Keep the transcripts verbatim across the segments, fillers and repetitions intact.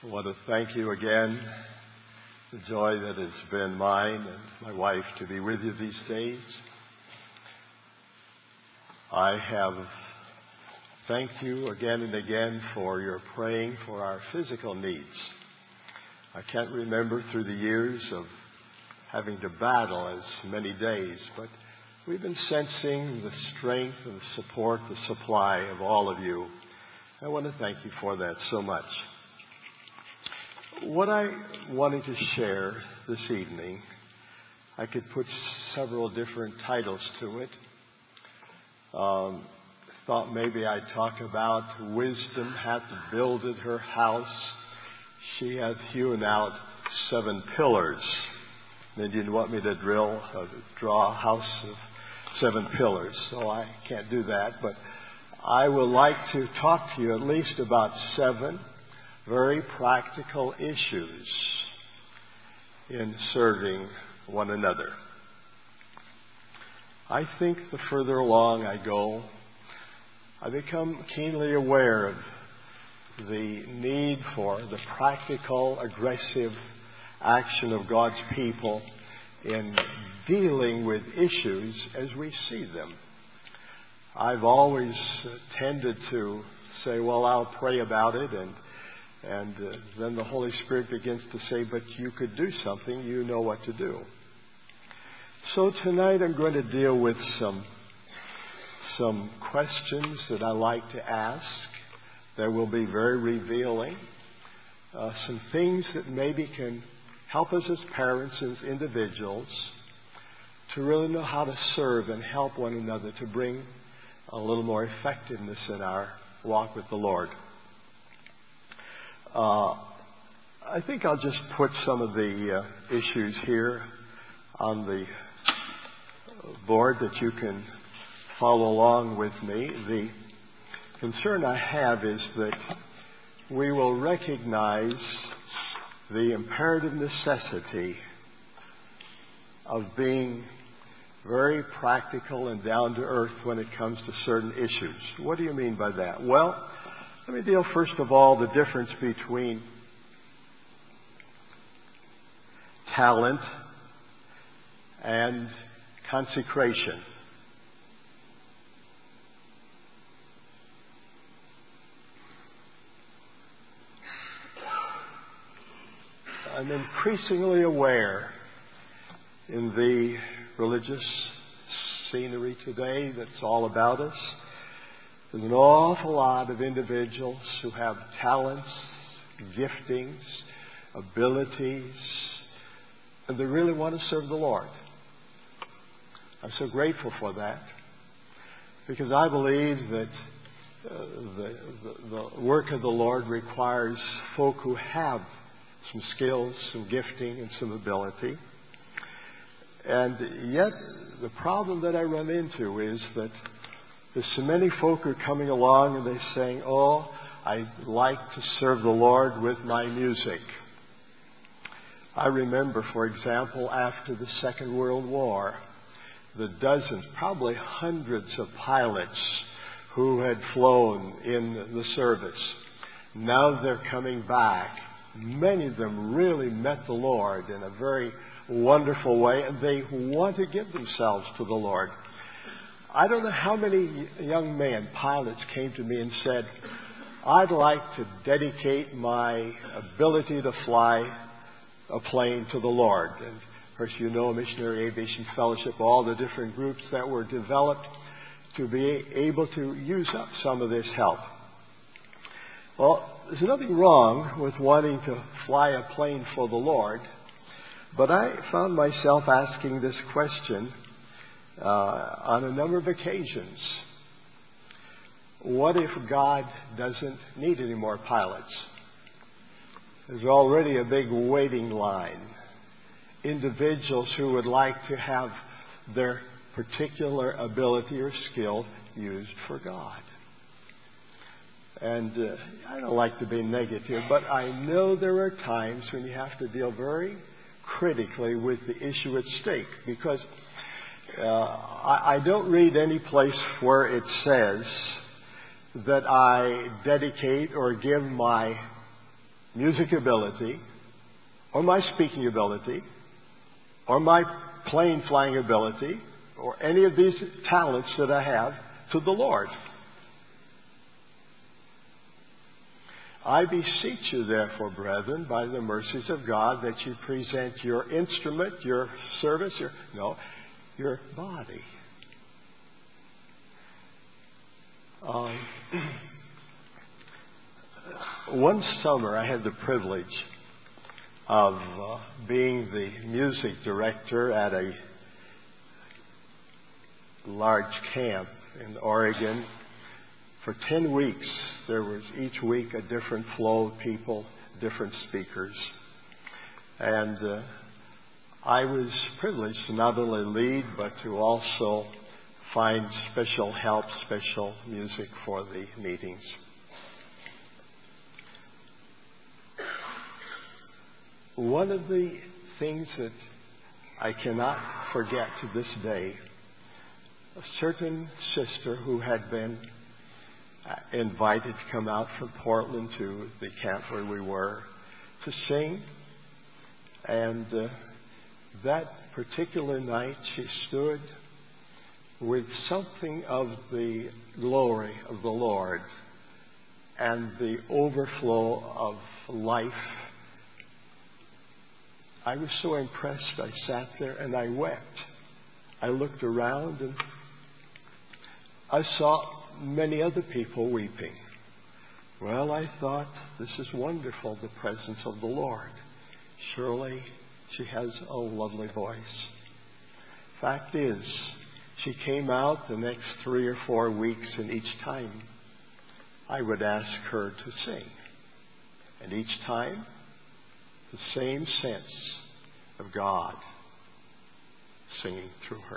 I want to thank you again. The joy that has been mine and my wife to be with you these days. I have thanked you again and again for your praying for our physical needs. I can't remember through the years of having to battle as many days, but we've been sensing the strength and the support, the supply of all of you. I want to thank you for that so much. What I wanted to share this evening, I could put several different titles to it. Um, thought maybe I'd talk about wisdom hath builded her house. She hath hewn out seven pillars. Then you didn't want me to drill, uh, draw a house of seven pillars, so I can't do that. But I would like to talk to you at least about seven very practical issues in serving one another. I think the further along I go, I become keenly aware of the need for the practical, aggressive action of God's people in dealing with issues as we see them. I've always tended to say, well, I'll pray about it, and And uh, then the Holy Spirit begins to say, but you could do something, you know what to do. So tonight I'm going to deal with some, some questions that I like to ask that will be very revealing. Uh, some things that maybe can help us as parents, as individuals, to really know how to serve and help one another to bring a little more effectiveness in our walk with the Lord. Uh, I think I'll just put some of the uh, issues here on the board that you can follow along with me. The concern I have is that we will recognize the imperative necessity of being very practical and down to earth when it comes to certain issues. What do you mean by that? Well, let me deal first of all the difference between talent and consecration. I'm increasingly aware in the religious scenery today that's all about us. There's an awful lot of individuals who have talents, giftings, abilities, and they really want to serve the Lord. I'm so grateful for that, because I believe that uh, the, the, the work of the Lord requires folk who have some skills, some gifting, and some ability. And yet, the problem that I run into is that there's so many folk who are coming along and they're saying, oh, I like to serve the Lord with my music. I remember, for example, after the Second World War, the dozens, probably hundreds of pilots who had flown in the service. Now they're coming back. Many of them really met the Lord in a very wonderful way, and they want to give themselves to the Lord. I don't know how many young men, pilots, came to me and said, I'd like to dedicate my ability to fly a plane to the Lord. And of course, you know, Missionary Aviation Fellowship, all the different groups that were developed to be able to use up some of this help. Well, there's nothing wrong with wanting to fly a plane for the Lord, but I found myself asking this question Uh, on a number of occasions. What if God doesn't need any more pilots? There's already a big waiting line. Individuals who would like to have their particular ability or skill used for God. And uh, I don't like to be negative, but I know there are times when you have to deal very critically with the issue at stake, because Uh, I, I don't read any place where it says that I dedicate or give my music ability, or my speaking ability, or my plane flying ability, or any of these talents that I have to the Lord. I beseech you, therefore, brethren, by the mercies of God, that you present your instrument, your service, your, no, your body. Um, one summer, I had the privilege of uh, being the music director at a large camp in Oregon. For ten weeks, there was each week a different flow of people, different speakers. And uh, I was privileged to not only lead, but to also find special help, special music for the meetings. One of the things that I cannot forget to this day, a certain sister who had been invited to come out from Portland to the camp where we were to sing. And uh, that particular night she stood with something of the glory of the Lord and the overflow of life. I was so impressed. I sat there and I wept. I looked around and I saw many other people weeping. Well, I thought, this is wonderful, the presence of the Lord. Surely she has a lovely voice. Fact is, she came out the next three or four weeks, and each time I would ask her to sing. And each time, the same sense of God singing through her.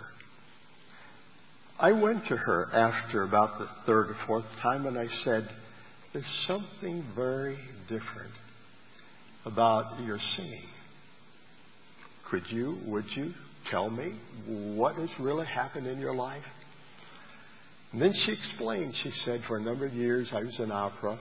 I went to her after about the third or fourth time and I said, there's something very different about your singing. Could you, would you tell me what has really happened in your life? And then she explained, she said, for a number of years I was in opera.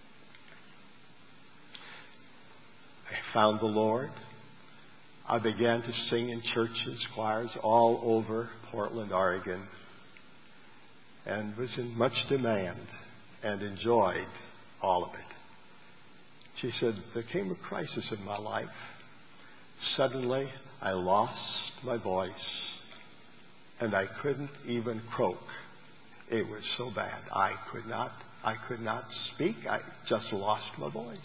I found the Lord. I began to sing in churches, choirs all over Portland, Oregon, and was in much demand and enjoyed all of it. She said, there came a crisis in my life. Suddenly, I lost my voice, and I couldn't even croak. It was so bad. I could not, I could not speak. I just lost my voice.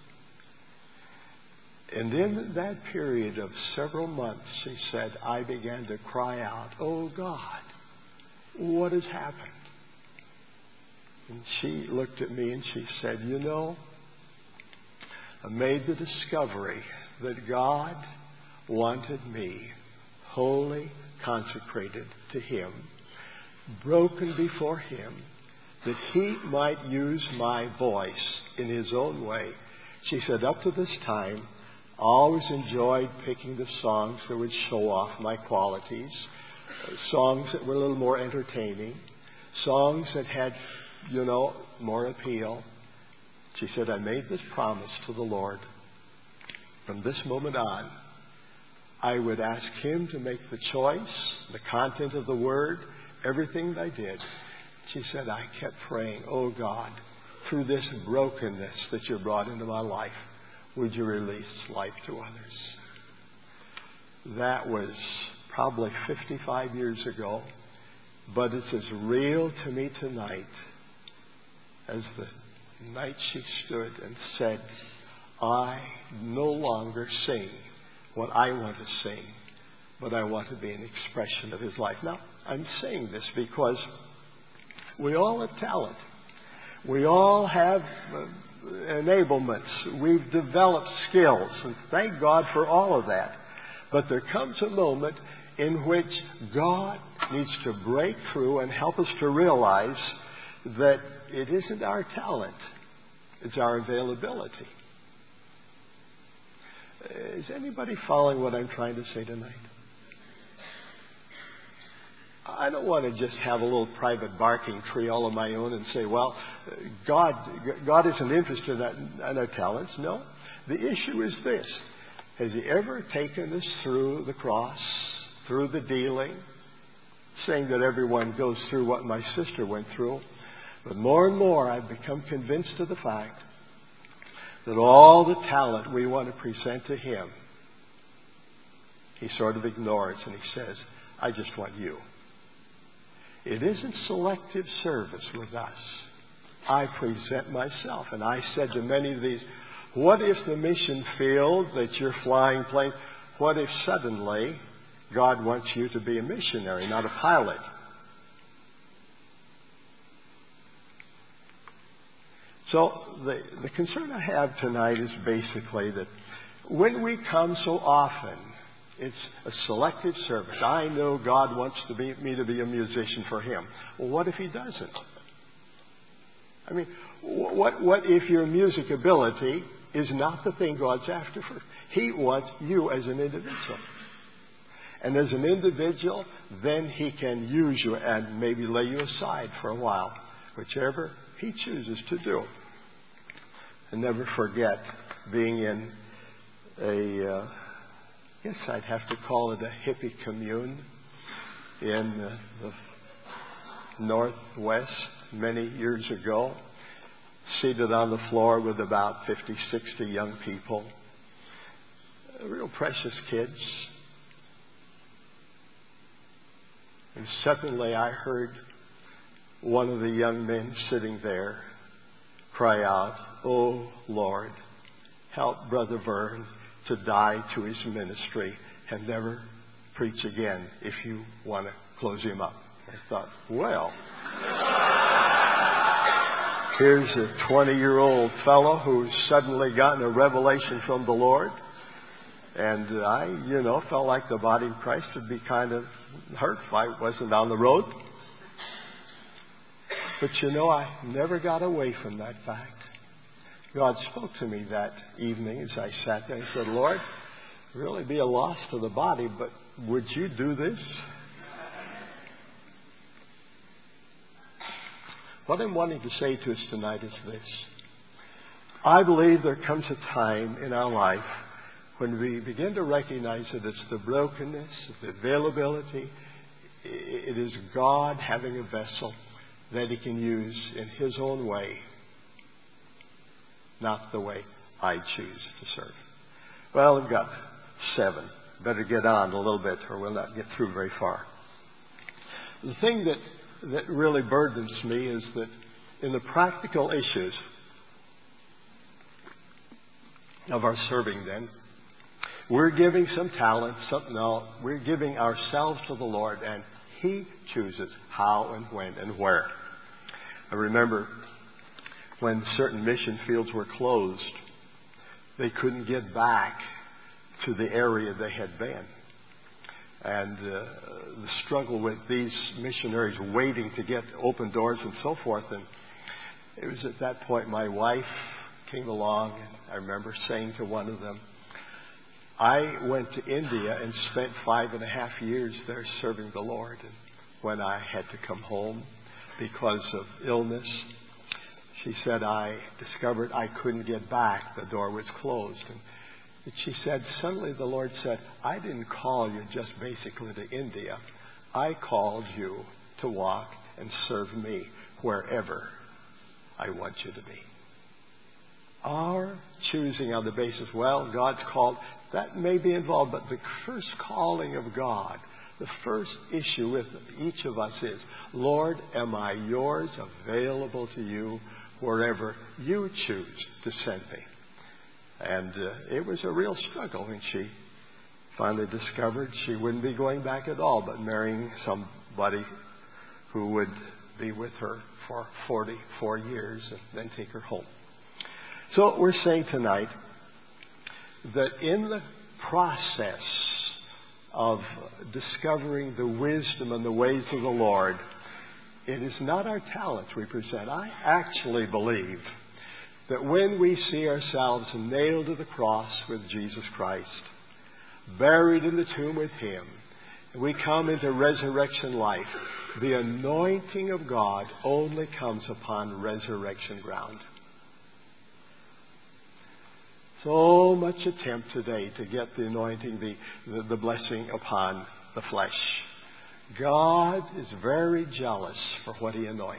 And in that period of several months, she said, I began to cry out, oh God, what has happened? And she looked at me and she said, you know, I made the discovery that God wanted me wholly consecrated to Him, broken before Him, that He might use my voice in His own way. She said, up to this time, I always enjoyed picking the songs that would show off my qualities, songs that were a little more entertaining, songs that had, you know, more appeal. She said, I made this promise to the Lord. From this moment on, I would ask Him to make the choice, the content of the Word, everything that I did. She said, I kept praying, oh God, through this brokenness that you brought into my life, would you release life to others? That was probably fifty-five years ago, but it's as real to me tonight as the night she stood and said, I no longer sing what I want to sing, but I want to be an expression of His life. Now, I'm saying this because we all have talent. We all have uh, enablements. We've developed skills, and thank God for all of that. But there comes a moment in which God needs to break through and help us to realize that it isn't our talent, it's our availability. Is anybody following what I'm trying to say tonight? I don't want to just have a little private barking tree all of my own and say, well, God, God isn't interested in our talents. No. the issue is this. Has He ever taken us through the cross, through the dealing? Saying that everyone goes through what my sister went through. But more and more I've become convinced of the fact that all the talent we want to present to Him, He sort of ignores and He says, I just want you. It isn't selective service with us. I present myself. And I said to many of these, what if the mission field that you're flying plane, what if suddenly God wants you to be a missionary, not a pilot? So the, the concern I have tonight is basically that when we come so often, it's a selective service. I know God wants to be, me to be a musician for Him. Well, what if He doesn't? I mean, what, what if your music ability is not the thing God's after for? He wants you as an individual. And as an individual, then He can use you and maybe lay you aside for a while, whichever He chooses to do. And never forget being in a, uh, I guess I'd have to call it a hippie commune in uh, the Northwest many years ago, seated on the floor with about fifty, sixty young people, real precious kids. And suddenly I heard one of the young men sitting there cry out, oh, Lord, help Brother Vern to die to his ministry and never preach again if you want to close him up. I thought, well, here's a twenty-year-old fellow who's suddenly gotten a revelation from the Lord. And I, you know, felt like the body of Christ would be kind of hurt if I wasn't on the road. But you know, I never got away from that fact. God spoke to me that evening as I sat there and said, Lord, it'd really be a loss to the body, but would you do this? What I'm wanting to say to us tonight is this. I believe there comes a time in our life when we begin to recognize that it's the brokenness, the availability, it is God having a vessel that He can use in His own way, not the way I choose to serve. Well, we've got seven. Better get on a little bit or we'll not get through very far. The thing that, that really burdens me is that in the practical issues of our serving then, we're giving some talent, something else. We're giving ourselves to the Lord, and He chooses how and when and where. I remember when certain mission fields were closed, they couldn't get back to the area they had been. And uh, the struggle with these missionaries waiting to get open doors and so forth. And it was at that point my wife came along, and I remember saying to one of them, I went to India and spent five and a half years there serving the Lord. And when I had to come home because of illness, she said, I discovered I couldn't get back. The door was closed. And she said, suddenly the Lord said, I didn't call you just basically to India. I called you to walk and serve me wherever I want you to be. Our choosing on the basis, well, God's called, that may be involved, but the first calling of God, the first issue with each of us is, Lord, am I yours, available to you wherever you choose to send me? And uh, it was a real struggle when she finally discovered she wouldn't be going back at all, but marrying somebody who would be with her for forty-four years and then take her home. So we're saying tonight that in the process of discovering the wisdom and the ways of the Lord, it is not our talents we present. I actually believe that when we see ourselves nailed to the cross with Jesus Christ, buried in the tomb with Him, and we come into resurrection life, the anointing of God only comes upon resurrection ground. So much attempt today to get the anointing, the, the, the blessing upon the flesh. God is very jealous for what He anoints.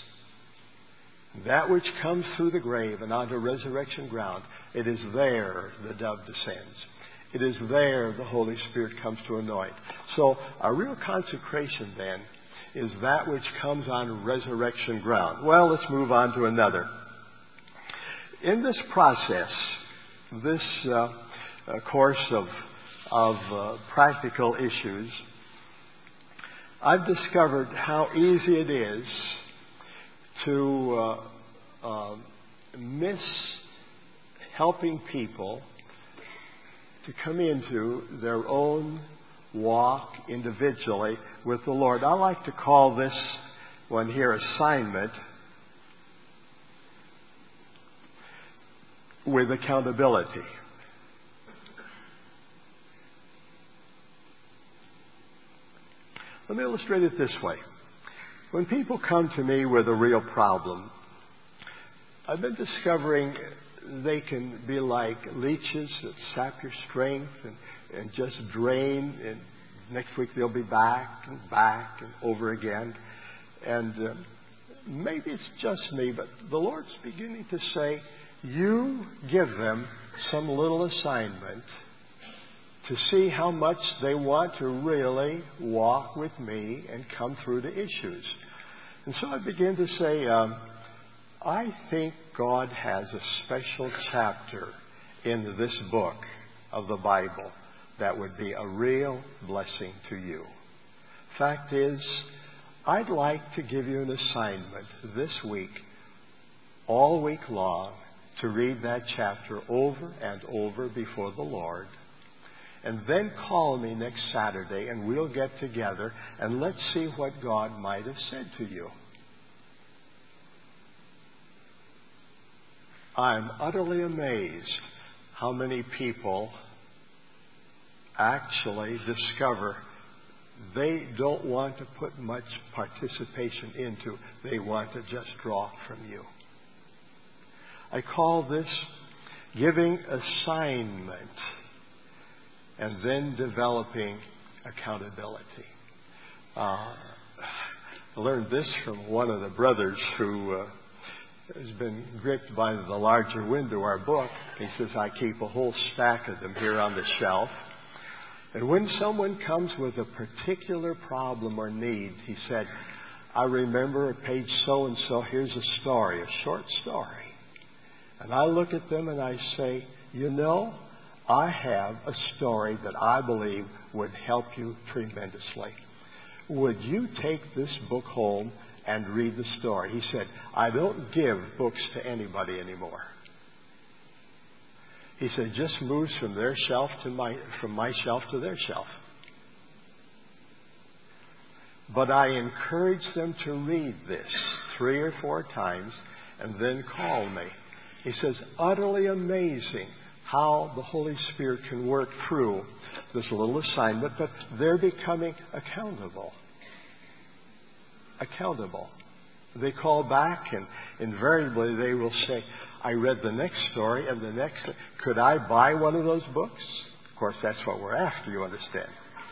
That which comes through the grave and onto resurrection ground, it is there the dove descends. It is there the Holy Spirit comes to anoint. So a real consecration then is that which comes on resurrection ground. Well, let's move on to another. In this process, this uh, uh, course of, of uh, practical issues, I've discovered how easy it is to uh, uh, miss helping people to come into their own walk individually with the Lord. I like to call this one here assignment with accountability. Let me illustrate it this way. When people come to me with a real problem, I've been discovering they can be like leeches that sap your strength and, and just drain, and next week they'll be back and back and over again. And uh, maybe it's just me, but the Lord's beginning to say, you give them some little assignment to see how much they want to really walk with me and come through the issues. And so I begin to say, um, I think God has a special chapter in this book of the Bible that would be a real blessing to you. Fact is, I'd like to give you an assignment this week, all week long, to read that chapter over and over before the Lord. And then call me next Saturday and we'll get together and let's see what God might have said to you. I'm utterly amazed how many people actually discover they don't want to put much participation into. They want to just draw from you. I call this giving assignment and then developing accountability. Uh, I learned this from one of the brothers who uh, has been gripped by the larger window, our book. He says, I keep a whole stack of them here on the shelf. And when someone comes with a particular problem or need, he said, I remember at page so-and-so, here's a story, a short story. And I look at them and I say, you know, I have a story that I believe would help you tremendously. Would you take this book home and read the story? He said, I don't give books to anybody anymore. He said, it just moves from their shelf to my, from my shelf to their shelf. But I encourage them to read this three or four times and then call me. He says, utterly amazing how the Holy Spirit can work through this little assignment, but they're becoming accountable. Accountable. They call back and invariably they will say, I read the next story and the next, could I buy one of those books? Of course, that's what we're after, you understand.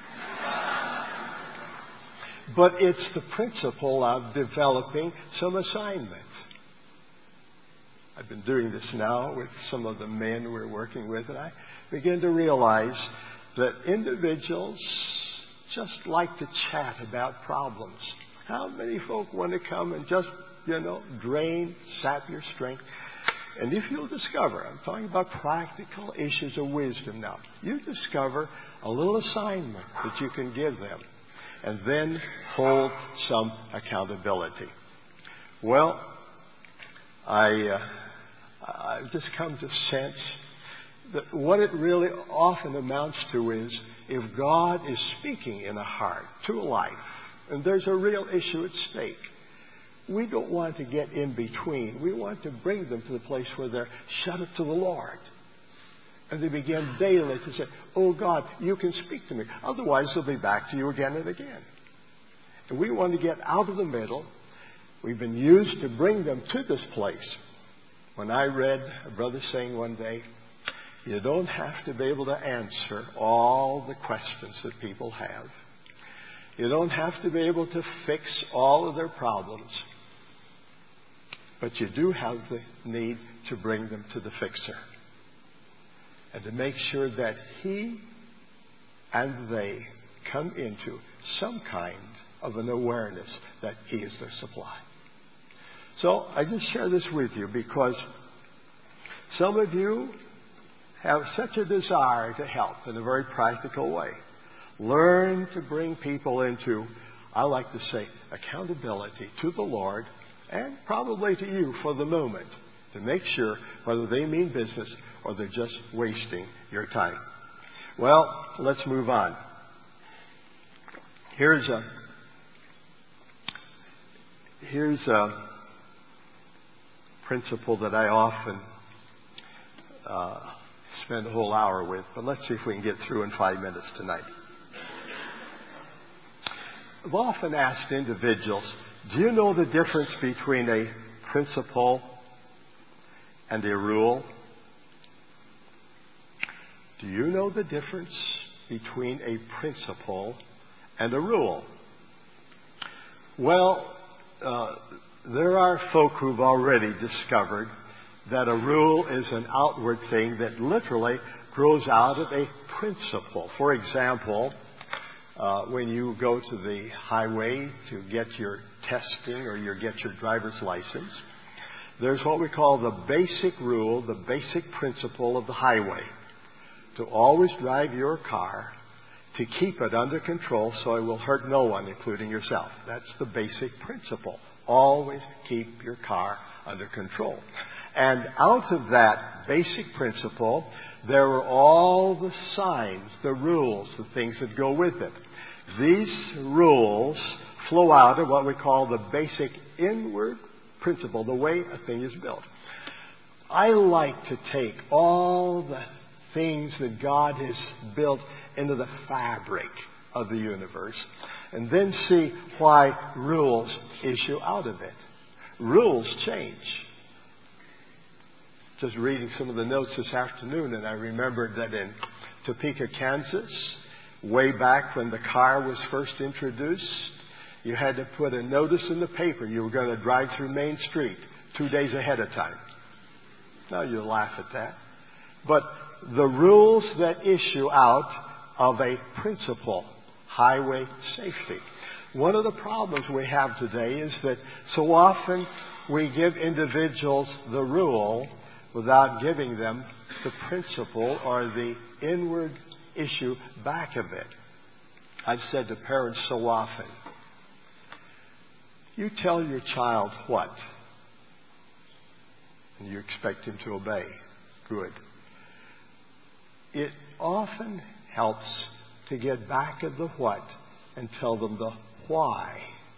But it's the principle of developing some assignment. I've been doing this now with some of the men we're working with, and I begin to realize that individuals just like to chat about problems. How many folk want to come and just, you know, drain, sap your strength? And if you'll discover, I'm talking about practical issues of wisdom now, you discover a little assignment that you can give them and then hold some accountability. Well, I, uh, I've just come to sense that what it really often amounts to is if God is speaking in a heart to a life, and there's a real issue at stake, we don't want to get in between. We want to bring them to the place where they're shut up to the Lord. And they begin daily to say, oh God, you can speak to me. Otherwise, they'll be back to you again and again. And we want to get out of the middle. We've been used to bring them to this place. When I read a brother saying one day, You don't have to be able to answer all the questions that people have. You don't have to be able to fix all of their problems. But you do have the need to bring them to the fixer. And to make sure that he and they come into some kind of an awareness that he is their supply. So I just share this with you because some of you have such a desire to help in a very practical way. Learn to bring people into, I like to say, accountability to the Lord and probably to you for the moment to make sure whether they mean business or they're just wasting your time. Well, let's move on. Here's a here's a principle that I often uh, spend a whole hour with, but let's see if we can get through in five minutes tonight. I've often asked individuals, do you know the difference between a principle and a rule? Do you know the difference between a principle and a rule? Well, uh, there are folk who've already discovered that a rule is an outward thing that literally grows out of a principle. For example, uh, when you go to the highway to get your testing or you get your driver's license, there's what we call the basic rule, the basic principle of the highway. To always drive your car, to keep it under control so it will hurt no one, including yourself. That's the basic principle. Always keep your car under control. And out of that basic principle, there are all the signs, the rules, the things that go with it. These rules flow out of what we call the basic inward principle, the way a thing is built. I like to take all the things that God has built into the fabric of the universe and then see why rules issue out of it. Rules change. Just reading some of the notes this afternoon, and I remembered that in Topeka, Kansas, way back when the car was first introduced, you had to put a notice in the paper you were going to drive through Main Street two days ahead of time. Now you laugh at that. But the rules that issue out of a principle, highway safety. One of the problems we have today is that so often we give individuals the rule without giving them the principle or the inward issue back of it. I've said to parents so often, you tell your child what, and you expect him to obey. Good. It often helps to get back at the what and tell them the why.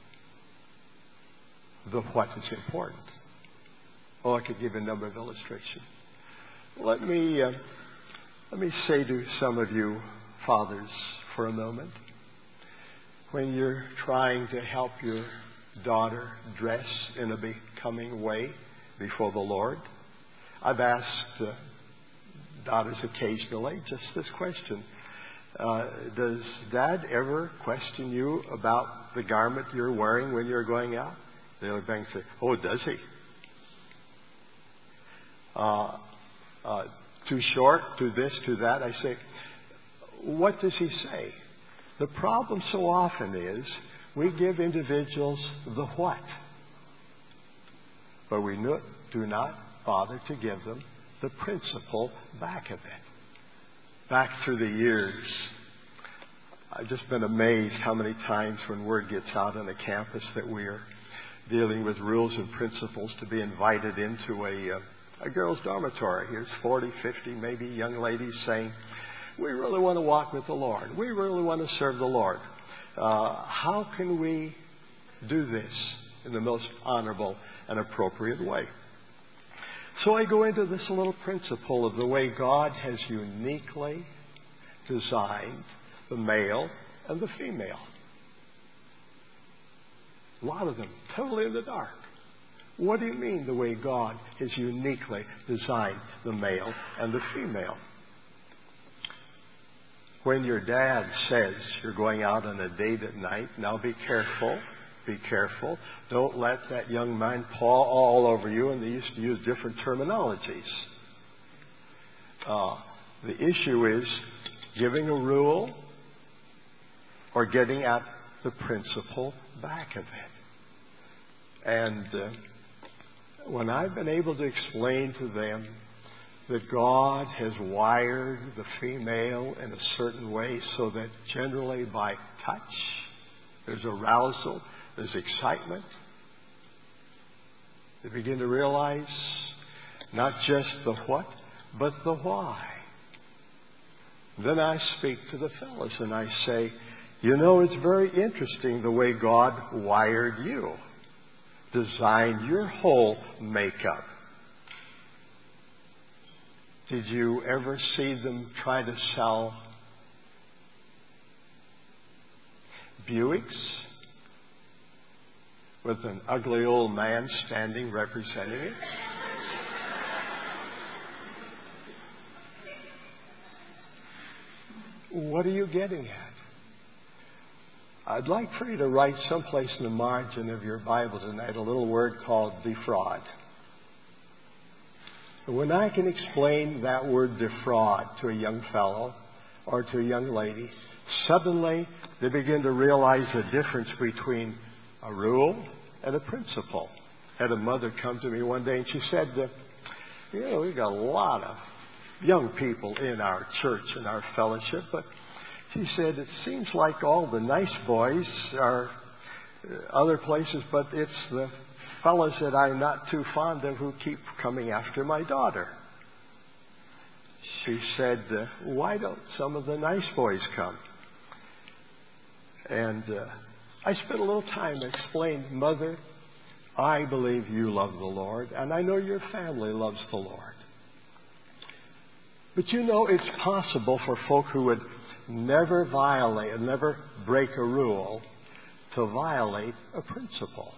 The what is important. Oh, I could give a number of illustrations. Let me uh, let me say to some of you fathers for a moment, when you're trying to help your daughter dress in a becoming way before the Lord, I've asked uh, daughters occasionally just this question. Uh, does Dad ever question you about the garment you're wearing when you're going out? They'll bang say, oh, does he? Uh, uh, too short, to this, to that. I say, what does he say? The problem so often is we give individuals the what, but we no, do not bother to give them the principle back of it. Back through the years, I've just been amazed how many times when word gets out on the campus that we are dealing with rules and principles to be invited into a, uh, a girls' dormitory. Here's forty, fifty, maybe young ladies saying, we really want to walk with the Lord. We really want to serve the Lord. Uh, how can we do this in the most honorable and appropriate way? So I go into this little principle of the way God has uniquely designed the male and the female. A lot of them totally in the dark. What do you mean the way God has uniquely designed the male and the female? when your dad says you're going out on a date at night, now be careful, be careful. Don't let that young man paw all over you, and they used to use different terminologies. Uh, the issue is giving a rule or getting at the principle back of it. And uh, when I've been able to explain to them that God has wired the female in a certain way so that generally by touch there's arousal, there's excitement, they begin to realize not just the what, but the why. Then I speak to the fellas and I say, you know, it's very interesting the way God wired you, designed your whole makeup. Did you ever see them try to sell Buicks with an ugly old man standing representing it? What are you getting at? I'd like for you to write someplace in the margin of your Bible tonight a little word called defraud. When I can explain that word defraud to a young fellow or to a young lady, suddenly they begin to realize the difference between a rule and a principle. I had a mother come to me one day and she said, you know, we've got a lot of young people in our church and our fellowship, but she said, it seems like all the nice boys are other places, but it's the fellas that I'm not too fond of who keep coming after my daughter. She said, uh, why don't some of the nice boys come? And uh, I spent a little time explaining, Mother, I believe you love the Lord, and I know your family loves the Lord. But you know, it's possible for folk who would never violate and never break a rule to violate a principle.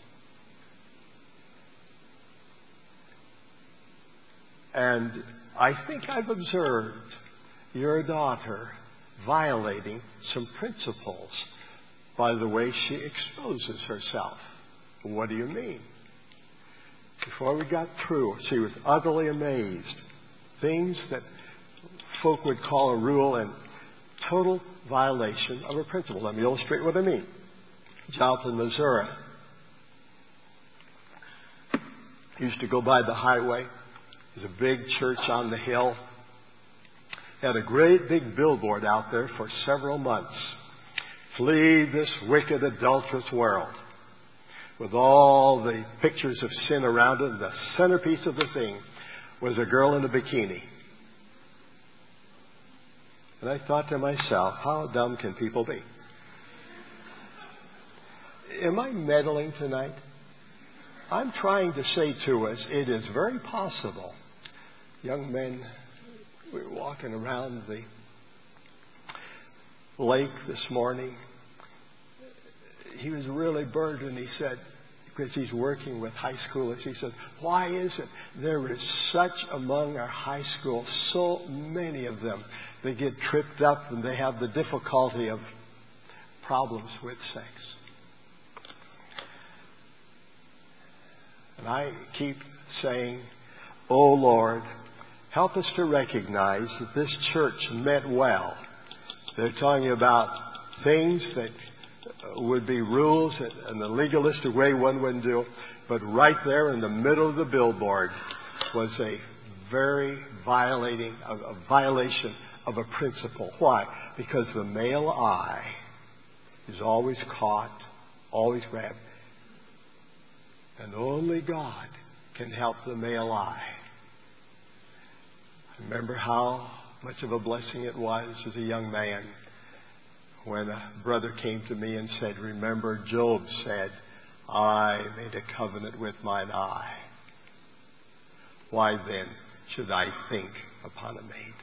And I think I've observed your daughter violating some principles by the way she exposes herself. What do you mean? Before we got through, she was utterly amazed. Things that folk would call a rule and total violation of a principle. Let me illustrate what I mean. Joplin, Missouri. Used to go by the highway. There's a big church on the hill. Had a great big billboard out there for several months. Flee this wicked, adulterous world. With all the pictures of sin around it, the centerpiece of the thing was a girl in a bikini. And I thought to myself, how dumb can people be? Am I meddling tonight? I'm trying to say to us, it is very possible. Young men, we were walking around the lake this morning. He was really burdened. He said, because he's working with high schoolers, he said, why is it there is such among our high schools, so many of them, they get tripped up and they have the difficulty of problems with sex. And I keep saying, oh Lord, help us to recognize that this church meant well. They're talking about things that would be rules in the legalistic way one wouldn't do. But right there in the middle of the billboard was a very violating, a, a violation of a principle. Why? Because the male eye is always caught, always grabbed. And only God can help the male eye. I remember how much of a blessing it was as a young man when a brother came to me and said, remember, Job said, I made a covenant with mine eye. Why then should I think upon a maid?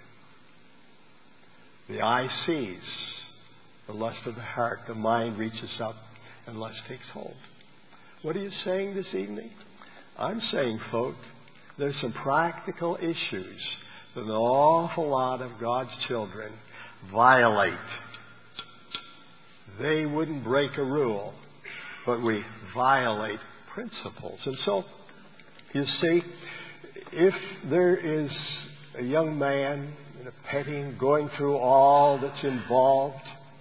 The eye sees, the lust of the heart, the mind reaches up, and lust takes hold. What are you saying this evening? I'm saying, folks, there's some practical issues that an awful lot of God's children violate. They wouldn't break a rule, but we violate principles. And so, you see, if there is a young man in a petting going through all that's involved,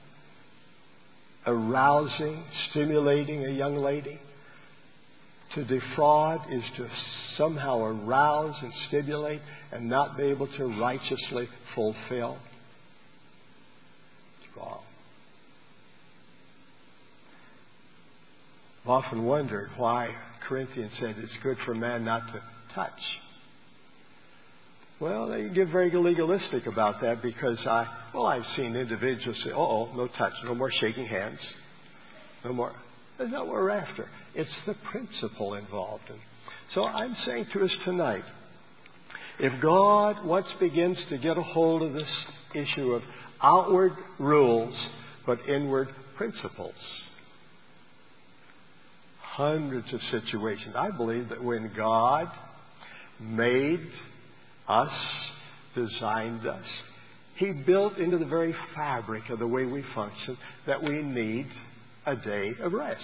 arousing, stimulating a young lady, to defraud is to somehow arouse and stimulate and not be able to righteously fulfill. It's wrong. I've often wondered why Corinthians said it's good for man not to touch. Well, they get very legalistic about that because I, well, I've seen individuals say, oh, no touch, no more shaking hands, no more. That's not what we're after. It's the principle involved. And so I'm saying to us tonight, if God once begins to get a hold of this issue of outward rules but inward principles, hundreds of situations. I believe that when God made us, designed us, He built into the very fabric of the way we function that we need a day of rest.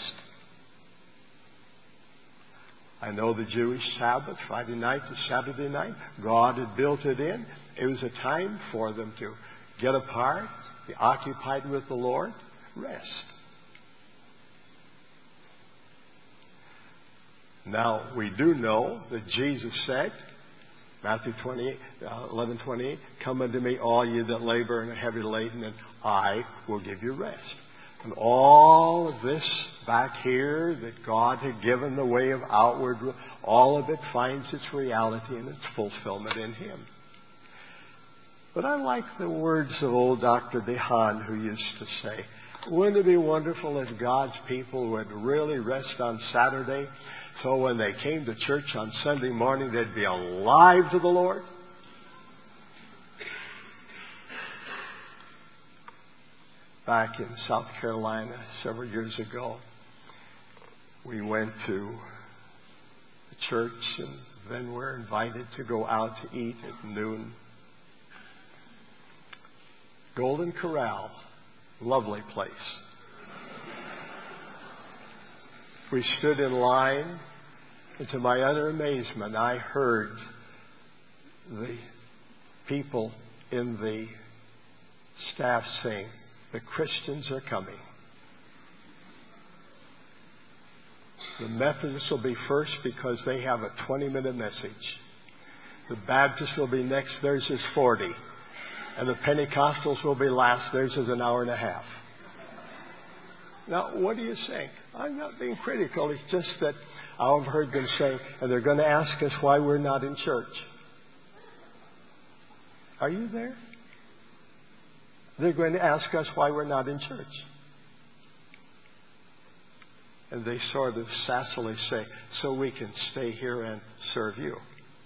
I know the Jewish Sabbath, Friday night to Saturday night, God had built it in. It was a time for them to get apart, be occupied with the Lord, rest. Now, we do know that Jesus said, Matthew twenty-eight, uh, eleven twenty-eight, come unto me, all you that labor and are heavy laden, and I will give you rest. And all of this back here that God had given the way of outward, all of it finds its reality and its fulfillment in Him. But I like the words of old Doctor DeHaan, who used to say, wouldn't it be wonderful if God's people would really rest on Saturday, so when they came to church on Sunday morning, they'd be alive to the Lord? Back in South Carolina several years ago, we went to the church and then were invited to go out to eat at noon. Golden Corral, lovely place. We stood in line, and to my utter amazement, I heard the people in the staff saying, the Christians are coming. The Methodists will be first because they have a twenty-minute message. The Baptists will be next. Theirs is forty. And the Pentecostals will be last. Theirs is an hour and a half. Now, what do you think? I'm not being critical. It's just that I've heard them say, and they're going to ask us why we're not in church. Are you there? They're going to ask us why we're not in church. And they sort of sassily say, so we can stay here and serve you.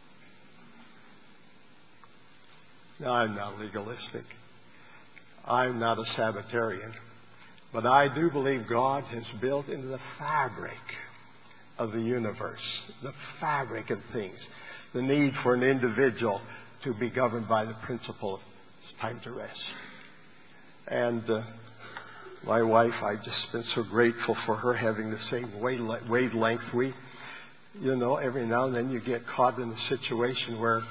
Now, I'm not legalistic. I'm not a Sabbatarian. But I do believe God has built into the fabric of the universe, the fabric of things, the need for an individual to be governed by the principle of it's time to rest. And uh, my wife, I've just been so grateful for her having the same wavelength. We, you know, every now and then you get caught in a situation where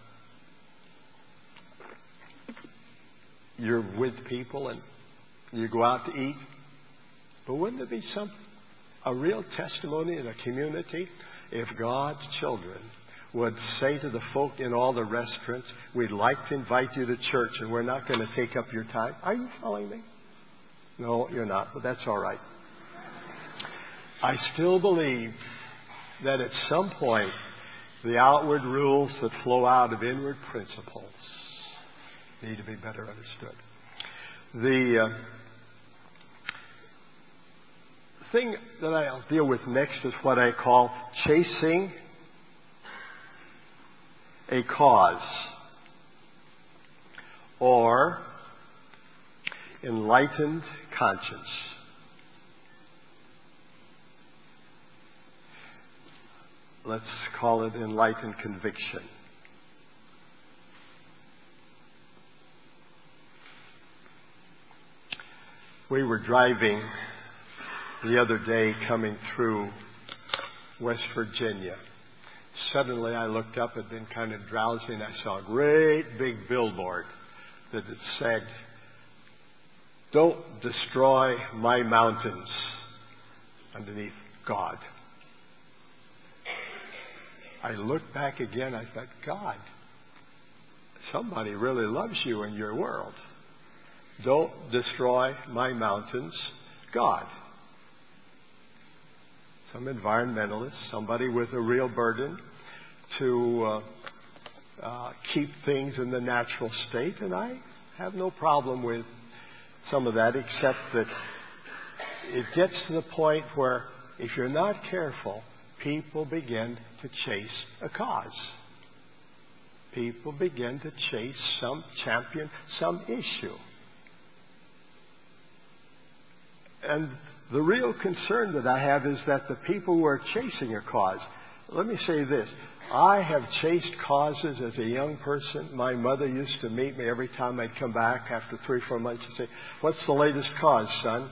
you're with people and you go out to eat. But wouldn't it be some a real testimony in a community if God's children would say to the folk in all the restaurants, we'd like to invite you to church and we're not going to take up your time. Are you following me? No, you're not, but that's all right. I still believe that at some point the outward rules that flow out of inward principles need to be better understood. The uh, thing that I'll deal with next is what I call chasing a cause, or enlightened conscience. Let's call it enlightened conviction. We were driving the other day coming through West Virginia. Suddenly I looked up, had been kind of drowsy, and I saw a great big billboard that had said, "Don't destroy my mountains," underneath God. I looked back again, I thought, God, somebody really loves you in your world. Don't destroy my mountains, God. Some environmentalist, somebody with a real burden to uh, uh, keep things in the natural state, and I have no problem with some of that, except that it gets to the point where if you're not careful, people begin to chase a cause. People begin to chase some champion, some issue. And the real concern that I have is that the people who are chasing a cause, let me say this, I have chased causes as a young person. My mother used to meet me every time I'd come back after three, four months and say, "What's the latest cause, son?"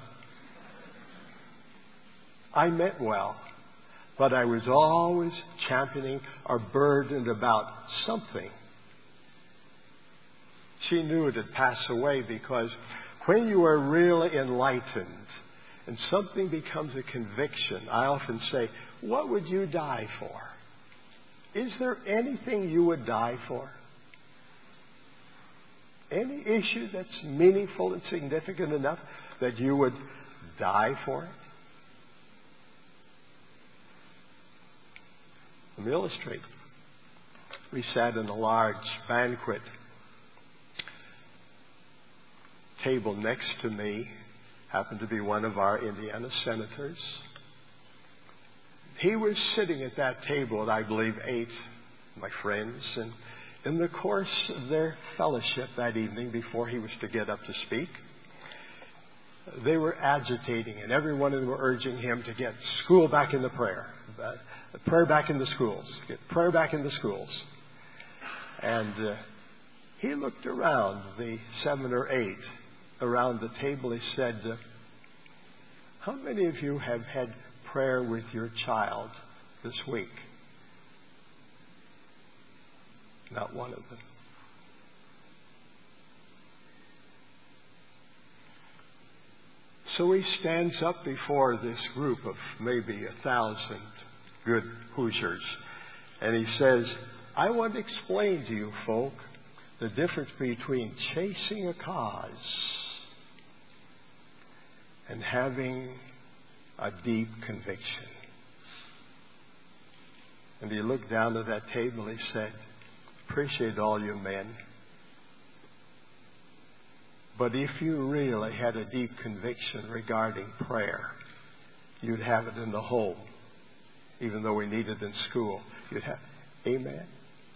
I meant well, but I was always championing or burdened about something. She knew it had passed away, because when you are really enlightened and something becomes a conviction, I often say, what would you die for? Is there anything you would die for? Any issue that's meaningful and significant enough that you would die for it? Let me illustrate. We sat in a large banquet table. Next to me happened to be one of our Indiana senators. He was sitting at that table, and I believe eight of my friends. And in the course of their fellowship that evening, before he was to get up to speak, they were agitating, and every one of them were urging him to get school back in the prayer. Uh, prayer back in the schools. Get prayer back in the schools. And uh, he looked around, the seven or eight around the table. He said, uh, how many of you have had prayer with your child this week? Not one of them. So he stands up before this group of maybe a thousand good Hoosiers, and he says, I want to explain to you folk the difference between chasing a cause and having a deep conviction. And he looked down at that table. He said, appreciate all you men, but if you really had a deep conviction regarding prayer, you'd have it in the home, even though we need it in school. You'd have, amen?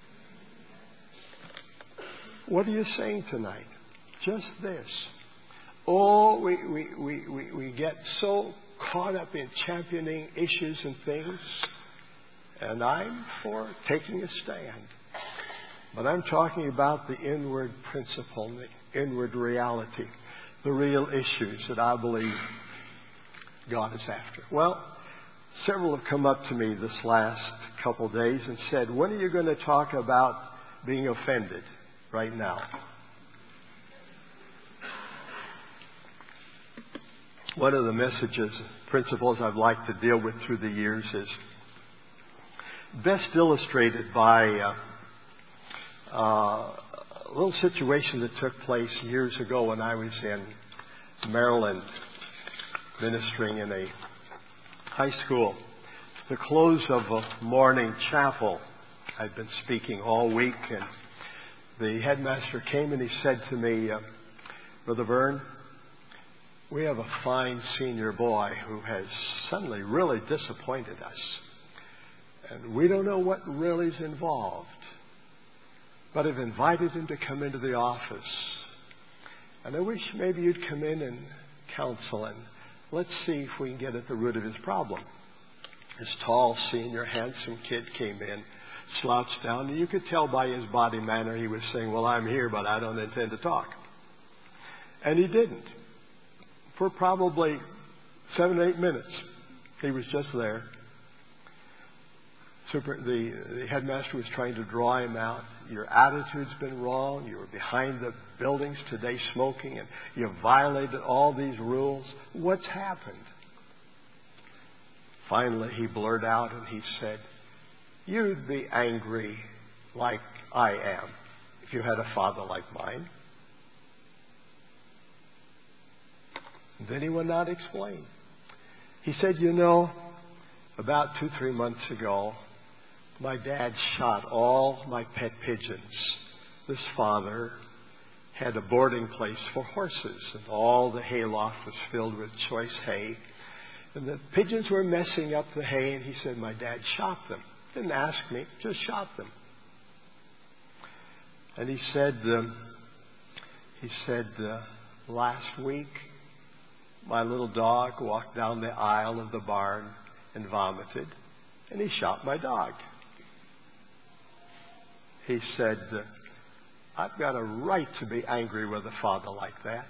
What are you saying tonight? Just this. Oh, we, we, we, we, we get so caught up in championing issues and things, and I'm for taking a stand. But I'm talking about the inward principle, the inward reality, the real issues that I believe God is after. Well, several have come up to me this last couple of days and said, when are you going to talk about being offended right now? One of the messages, principles I've liked to deal with through the years is best illustrated by uh, uh, a little situation that took place years ago when I was in Maryland ministering in a high school. The close of a morning chapel. I'd been speaking all week, and the headmaster came and he said to me, uh, Brother Vern, we have a fine senior boy who has suddenly really disappointed us. And we don't know what really is involved. But I've invited him to come into the office. And I wish maybe you'd come in and counsel, and let's see if we can get at the root of his problem. This tall, senior, handsome kid came in, slouched down, and you could tell by his body manner he was saying, well, I'm here, but I don't intend to talk. And he didn't. for probably seven, eight minutes. He was just there. Super, the, the headmaster was trying to draw him out. Your attitude's been wrong. You were behind the buildings today smoking, and you violated all these rules. What's happened? Finally, he blurted out and he said, "You'd be angry like I am if you had a father like mine." And then he would not explain. He said, "You know, about two, three months ago, my dad shot all my pet pigeons. This father had a boarding place for horses, and all the hayloft was filled with choice hay. And the pigeons were messing up the hay, and he said, my dad shot them. Didn't ask me, just shot them." And he said, um, he said, uh, last week, my little dog walked down the aisle of the barn and vomited, and he shot my dog. He said, uh, I've got a right to be angry with a father like that.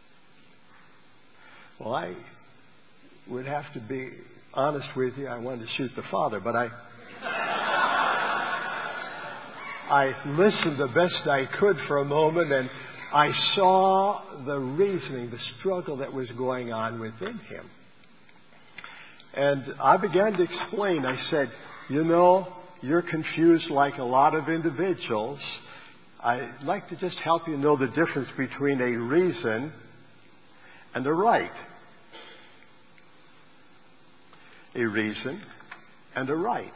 Well, I would have to be honest with you. I wanted to shoot the father, but I I listened the best I could for a moment, and I saw the reasoning, the struggle that was going on within him. And I began to explain. I said, you know, you're confused like a lot of individuals. I'd like to just help you know the difference between a reason and a right. A reason and a right.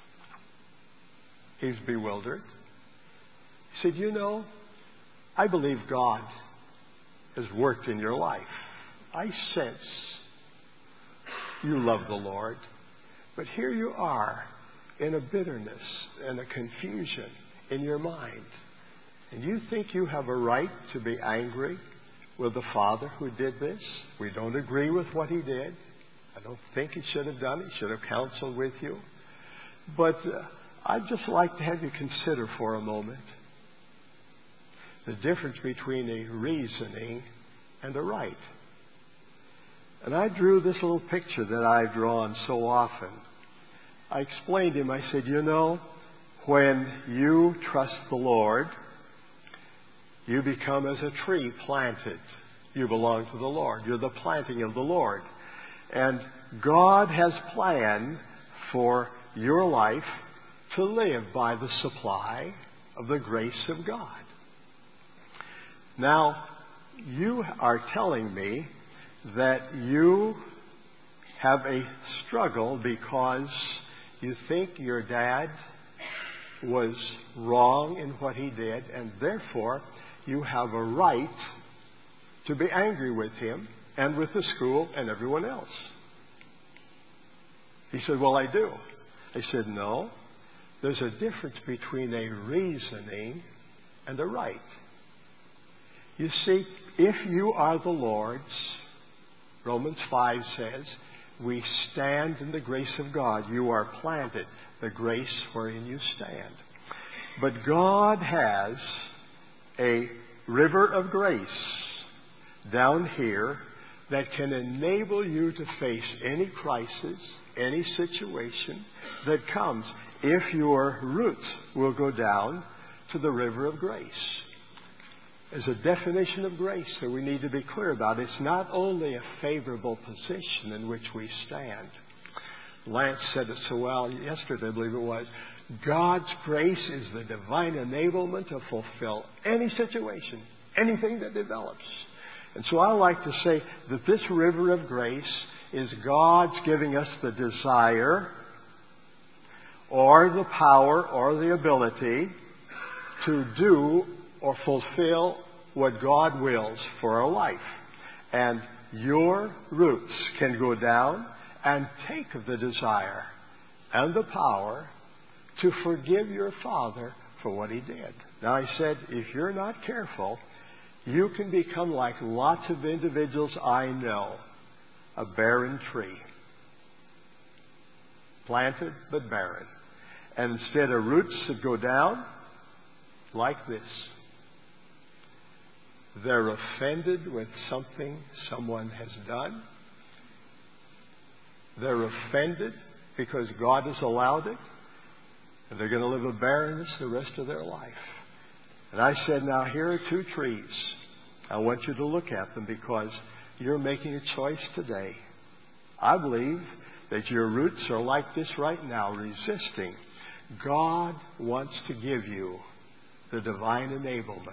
He's bewildered. He said, you know, I believe God has worked in your life. I sense you love the Lord. But here you are in a bitterness and a confusion in your mind. And you think you have a right to be angry with the Father who did this? We don't agree with what he did. I don't think he should have done it. He should have counseled with you. But uh, I'd just like to have you consider for a moment the difference between a reasoning and a right. And I drew this little picture that I've drawn so often. I explained to him, I said, you know, when you trust the Lord, you become as a tree planted. You belong to the Lord. You're the planting of the Lord. And God has planned for your life to live by the supply of the grace of God. Now, you are telling me that you have a struggle because you think your dad was wrong in what he did, and therefore you have a right to be angry with him and with the school and everyone else. He said, well, I do. I said, no. There's a difference between a reasoning and a right. You see, if you are the Lord's, Romans five says, we stand in the grace of God. You are planted, the grace wherein you stand. But God has a river of grace down here that can enable you to face any crisis, any situation that comes if your roots will go down to the river of grace. There's a definition of grace that we need to be clear about. It's not only a favorable position in which we stand. Lance said it so well yesterday, I believe it was. God's grace is the divine enablement to fulfill any situation, anything that develops. And so I like to say that this river of grace is God's giving us the desire or the power or the ability to do or fulfill what God wills for our life. And your roots can go down and take the desire and the power to forgive your father for what he did. Now I said, if you're not careful, you can become like lots of individuals I know, a barren tree. Planted but barren. And instead of roots that go down, like this. They're offended with something someone has done. They're offended because God has allowed it. And they're going to live a barrenness the rest of their life. And I said, now here are two trees. I want you to look at them because you're making a choice today. I believe that your roots are like this right now, resisting. God wants to give you the divine enablement.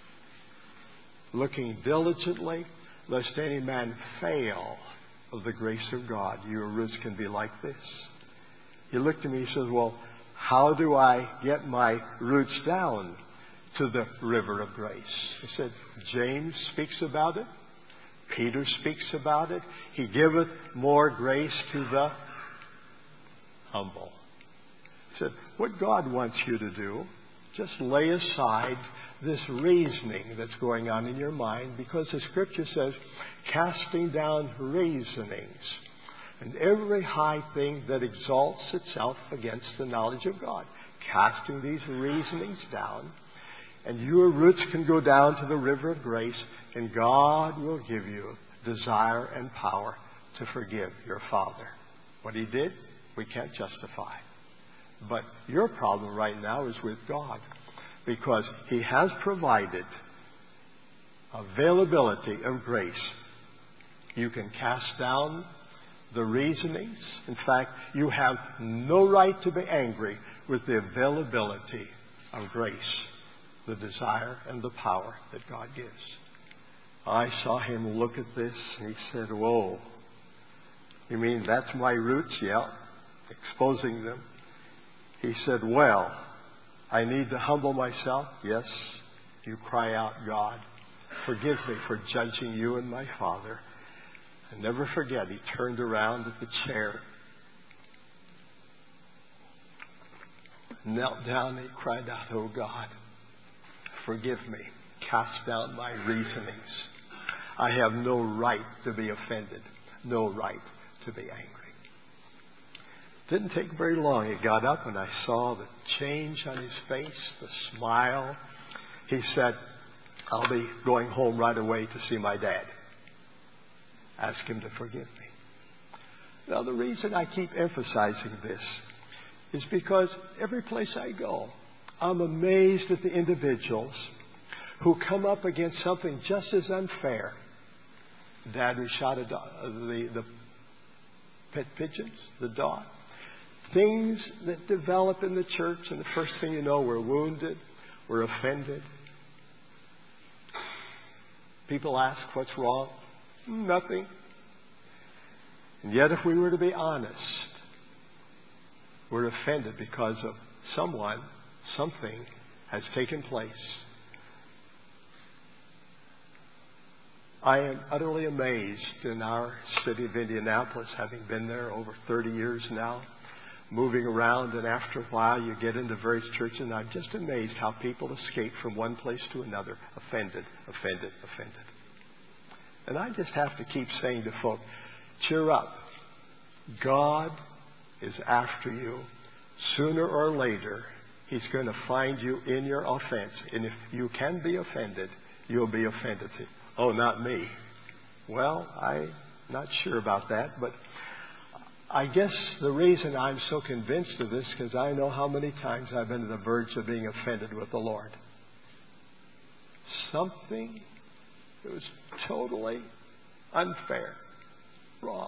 Looking diligently, lest any man fail of the grace of God. Your roots can be like this. He looked at me and says, well, how do I get my roots down to the river of grace? I said, James speaks about it. Peter speaks about it. He giveth more grace to the humble. He said, what God wants you to do, just lay aside this reasoning that's going on in your mind, because the Scripture says, casting down reasonings and every high thing that exalts itself against the knowledge of God. Casting these reasonings down, and your roots can go down to the river of grace, and God will give you desire and power to forgive your father. What he did, we can't justify. But your problem right now is with God, because he has provided availability of grace. You can cast down the reasonings. In fact, you have no right to be angry with the availability of grace, the desire and the power that God gives. I saw him look at this and he said, whoa, you mean that's my roots? Yeah, exposing them. He said, well, I need to humble myself. Yes, you cry out, God, forgive me for judging you and my father. And never forget, he turned around at the chair, knelt down, and he cried out, oh God, forgive me. Cast down my reasonings. I have no right to be offended, no right to be angry. Didn't take very long. He got up and I saw the change on his face, the smile. He said, I'll be going home right away to see my dad. Ask him to forgive me. Now, the reason I keep emphasizing this is because every place I go, I'm amazed at the individuals who come up against something just as unfair. Dad who shot a dog, the, the pet pigeons, the dog. Things that develop in the church, and the first thing you know, we're wounded, we're offended. People ask, what's wrong? Nothing. And yet if we were to be honest, we're offended because of someone, something has taken place. I am utterly amazed in our city of Indianapolis, having been there over thirty years now, moving around, and after a while you get into various churches, and I'm just amazed how people escape from one place to another, offended, offended, offended. And I just have to keep saying to folk, cheer up. God is after you. Sooner or later, he's going to find you in your offense. And if you can be offended, you'll be offended. Oh, not me. Well, I'm not sure about that, but I guess the reason I'm so convinced of this is because I know how many times I've been to the verge of being offended with the Lord. Something that was totally unfair, wrong.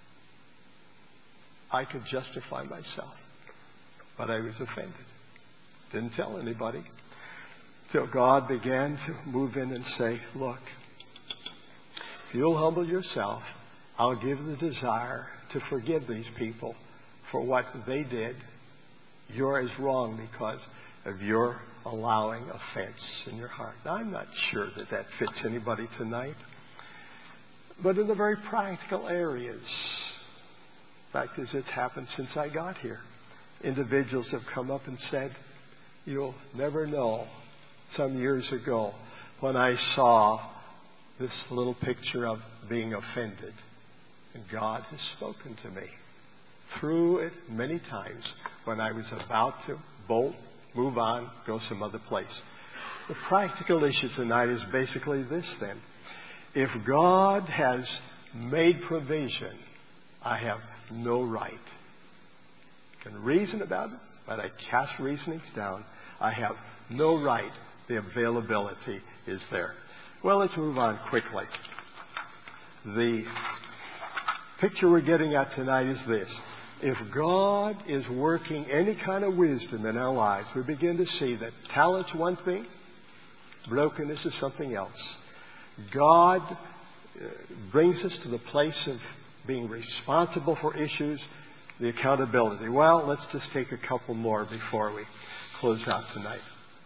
I could justify myself, but I was offended. Didn't tell anybody. Till God began to move in and say, look, if you'll humble yourself, I'll give the desire to forgive these people for what they did. You're as wrong because of your allowing offense in your heart. Now, I'm not sure that that fits anybody tonight, but in the very practical areas, in fact, as it's happened since I got here, individuals have come up and said, you'll never know, some years ago, when I saw this little picture of being offended, and God has spoken to me through it many times when I was about to bolt, move on, go some other place. The practical issue tonight is basically this then. If God has made provision, I have no right. I can reason about it, but I cast reasonings down. I have no right. The availability is there. Well, let's move on quickly. The picture we're getting at tonight is this. If God is working any kind of wisdom in our lives, we begin to see that talent's one thing, brokenness is something else. God brings us to the place of being responsible for issues, the accountability. Well, let's just take a couple more before we close out tonight.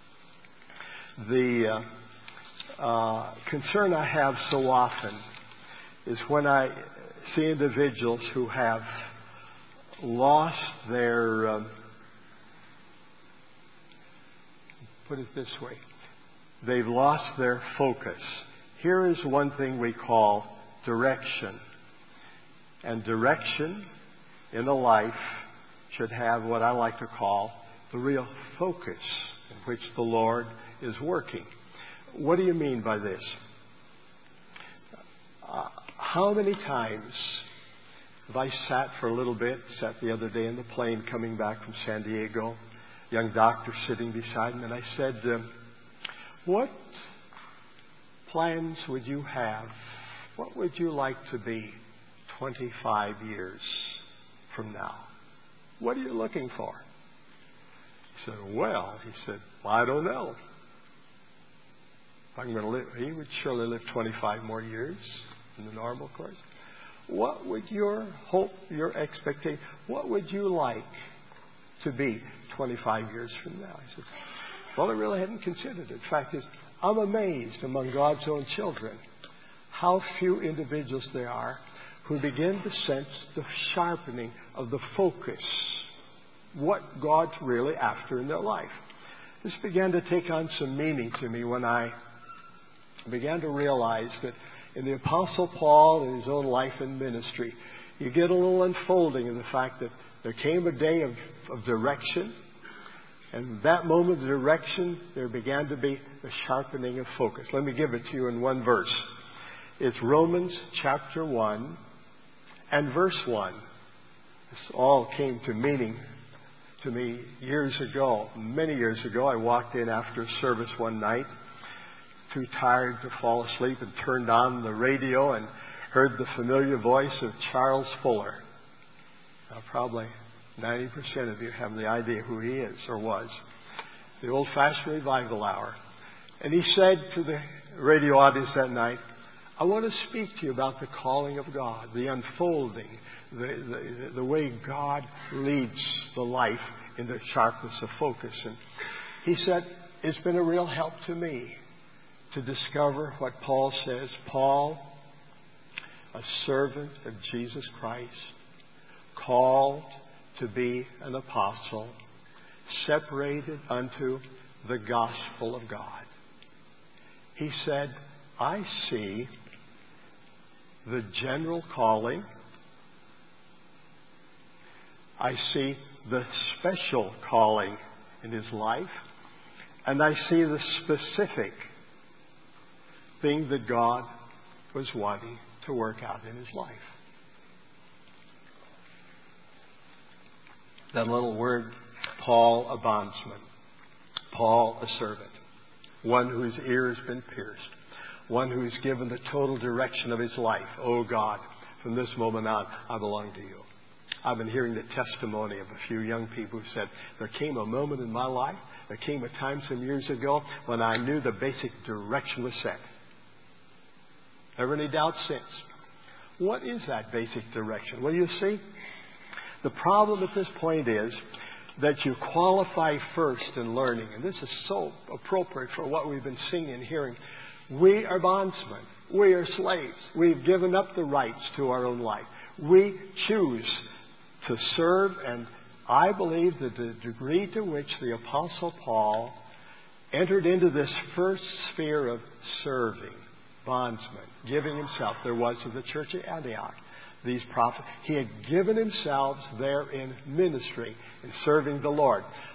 The uh, uh, concern I have so often is when I see individuals who have lost their, um, put it this way, they've lost their focus. Here is one thing we call direction. And direction in a life should have what I like to call the real focus in which the Lord is working. What do you mean by this? Uh, how many times have I sat for a little bit, sat the other day in the plane coming back from San Diego, young doctor sitting beside me, and I said, uh, what plans would you have? What would you like to be twenty-five years from now? What are you looking for? He said, well, he said, well, I don't know. If I'm going to live, he would surely live twenty-five more years in the normal course. What would your hope, your expectation, what would you like to be twenty-five years from now? He said, well, I really hadn't considered it. The fact is, I'm amazed among God's own children how few individuals there are who begin to sense the sharpening of the focus, what God's really after in their life. This began to take on some meaning to me when I began to realize that in the Apostle Paul and his own life and ministry, you get a little unfolding of the fact that there came a day of, of direction, and that moment of direction, there began to be a sharpening of focus. Let me give it to you in one verse. It's Romans chapter one and verse one. This all came to meaning to me years ago. Many years ago, I walked in after service one night, too tired to fall asleep, and turned on the radio and heard the familiar voice of Charles Fuller. Now, probably ninety percent of you have the idea who he is or was. The old-fashioned revival hour. And he said to the radio audience that night, I want to speak to you about the calling of God, the unfolding, the, the, the way God leads the life in the sharpness of focus. And he said, it's been a real help to me to discover what Paul says. Paul, a servant of Jesus Christ, called to be an apostle, separated unto the gospel of God. He said, I see the general calling. I see the special calling in his life. And I see the specific thing that God was wanting to work out in his life. That little word, Paul, a bondsman. Paul, a servant. One whose ear has been pierced. One who's given the total direction of his life. Oh God, from this moment on, I belong to you. I've been hearing the testimony of a few young people who said, there came a moment in my life, there came a time some years ago when I knew the basic direction was set. Ever any doubt since? What is that basic direction? Well, you see, the problem at this point is that you qualify first in learning. And this is so appropriate for what we've been seeing and hearing. We are bondsmen. We are slaves. We've given up the rights to our own life. We choose to serve, and I believe that the degree to which the Apostle Paul entered into this first sphere of serving, bondsman, giving himself, there was in the church at Antioch, these prophets, he had given himself there in ministry, in serving the Lord.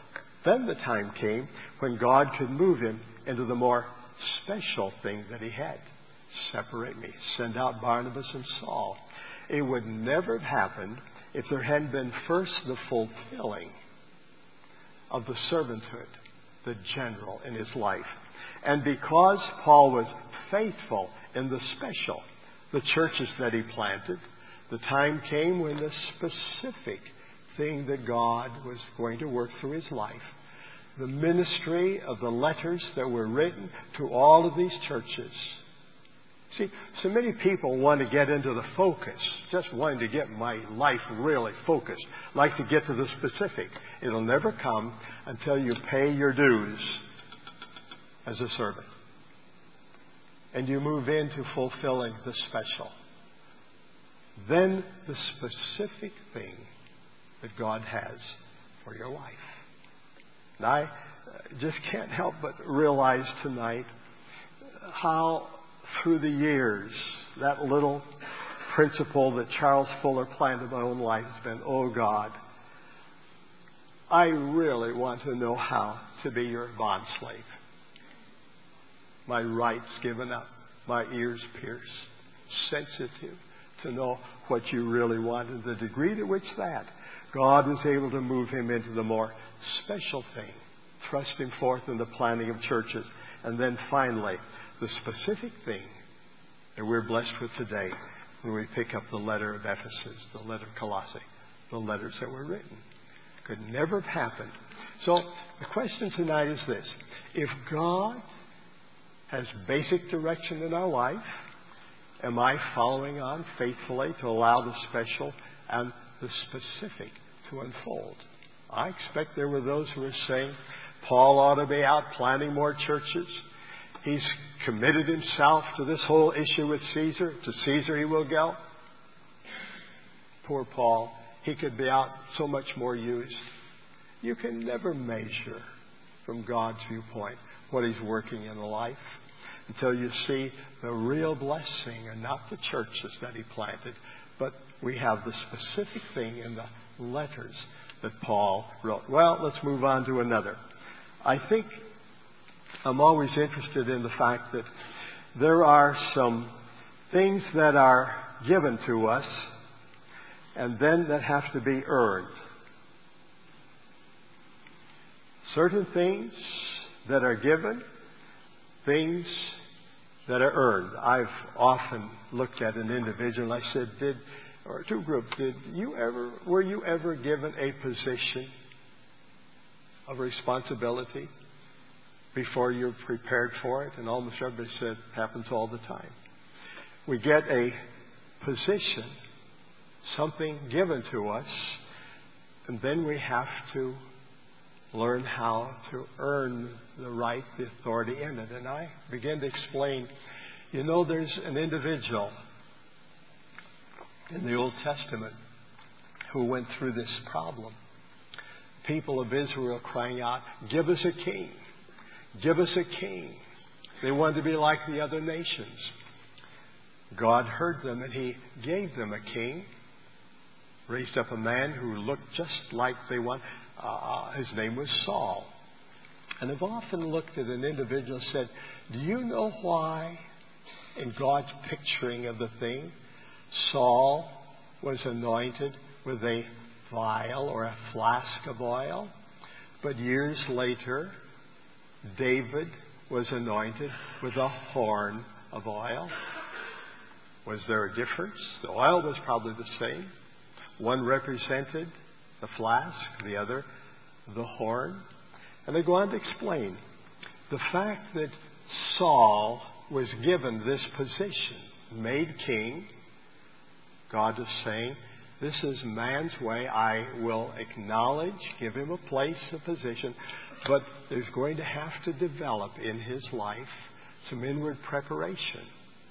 Then the time came when God could move him into the more special thing that he had. Separate me. Send out Barnabas and Saul. It would never have happened if there hadn't been first the fulfilling of the servanthood, the general in his life. And because Paul was faithful in the special, the churches that he planted, the time came when the specific thing that God was going to work through his life, the ministry of the letters that were written to all of these churches. See, so many people want to get into the focus, just wanting to get my life really focused, like to get to the specific. It'll never come until you pay your dues as a servant. And you move into fulfilling the special. Then the specific thing that God has for your life. And I just can't help but realize tonight how through the years that little principle that Charles Fuller planted in my own life has been, oh God, I really want to know how to be your bond slave. My rights given up, my ears pierced, sensitive to know what you really want, and the degree to which that God was able to move him into the more special thing, thrust him forth in the planting of churches, and then finally the specific thing that we're blessed with today when we pick up the letter of Ephesus, the letter of Colossae, the letters that were written. Could never have happened. So the question tonight is this: if God has basic direction in our life, am I following on faithfully to allow the special and the specific to unfold? I expect there were those who were saying Paul ought to be out planting more churches. He's committed himself to this whole issue with Caesar. To Caesar he will go. Poor Paul. He could be out so much more used. You can never measure from God's viewpoint what he's working in a life until you see the real blessing, and not the churches that he planted, but we have the specific thing in the letters that Paul wrote. Well, let's move on to another. I think I'm always interested in the fact that there are some things that are given to us and then that have to be earned. Certain things that are given, things that are earned. I've often looked at an individual and I said, did, or two groups, did you ever, were you ever given a position of responsibility before you're prepared for it? And almost everybody said, it happens all the time. We get a position, something given to us, and then we have to learn how to earn the right, the authority in it. And I began to explain, you know, there's an individual in the Old Testament who went through this problem. People of Israel crying out, give us a king. Give us a king. They wanted to be like the other nations. God heard them and he gave them a king. Raised up a man who looked just like they want. Uh, his name was Saul. And I've often looked at an individual and said, do you know why, in God's picturing of the thing, Saul was anointed with a vial or a flask of oil, but years later, David was anointed with a horn of oil? Was there a difference? The oil was probably the same. One represented the flask, the other the horn. And they go on to explain the fact that Saul was given this position, made king. God is saying, this is man's way. I will acknowledge, give him a place, a position, but there's going to have to develop in his life some inward preparation.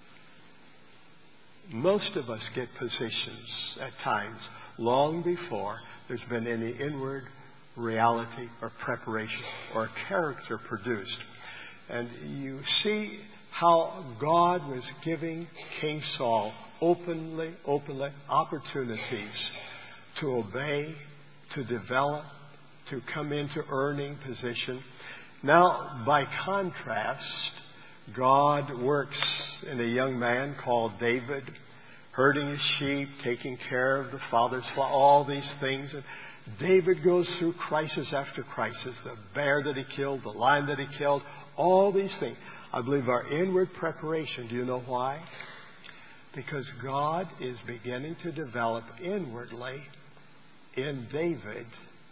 Most of us get positions at times long before there's been any inward reality or preparation or character produced. And you see how God was giving King Saul openly, openly opportunities to obey, to develop, to come into earning position. Now, by contrast, God works in a young man called David, herding his sheep, taking care of the father's flock, all these things. And David goes through crisis after crisis. The bear that he killed, the lion that he killed, all these things. I believe our inward preparation. Do you know why? Because God is beginning to develop inwardly in David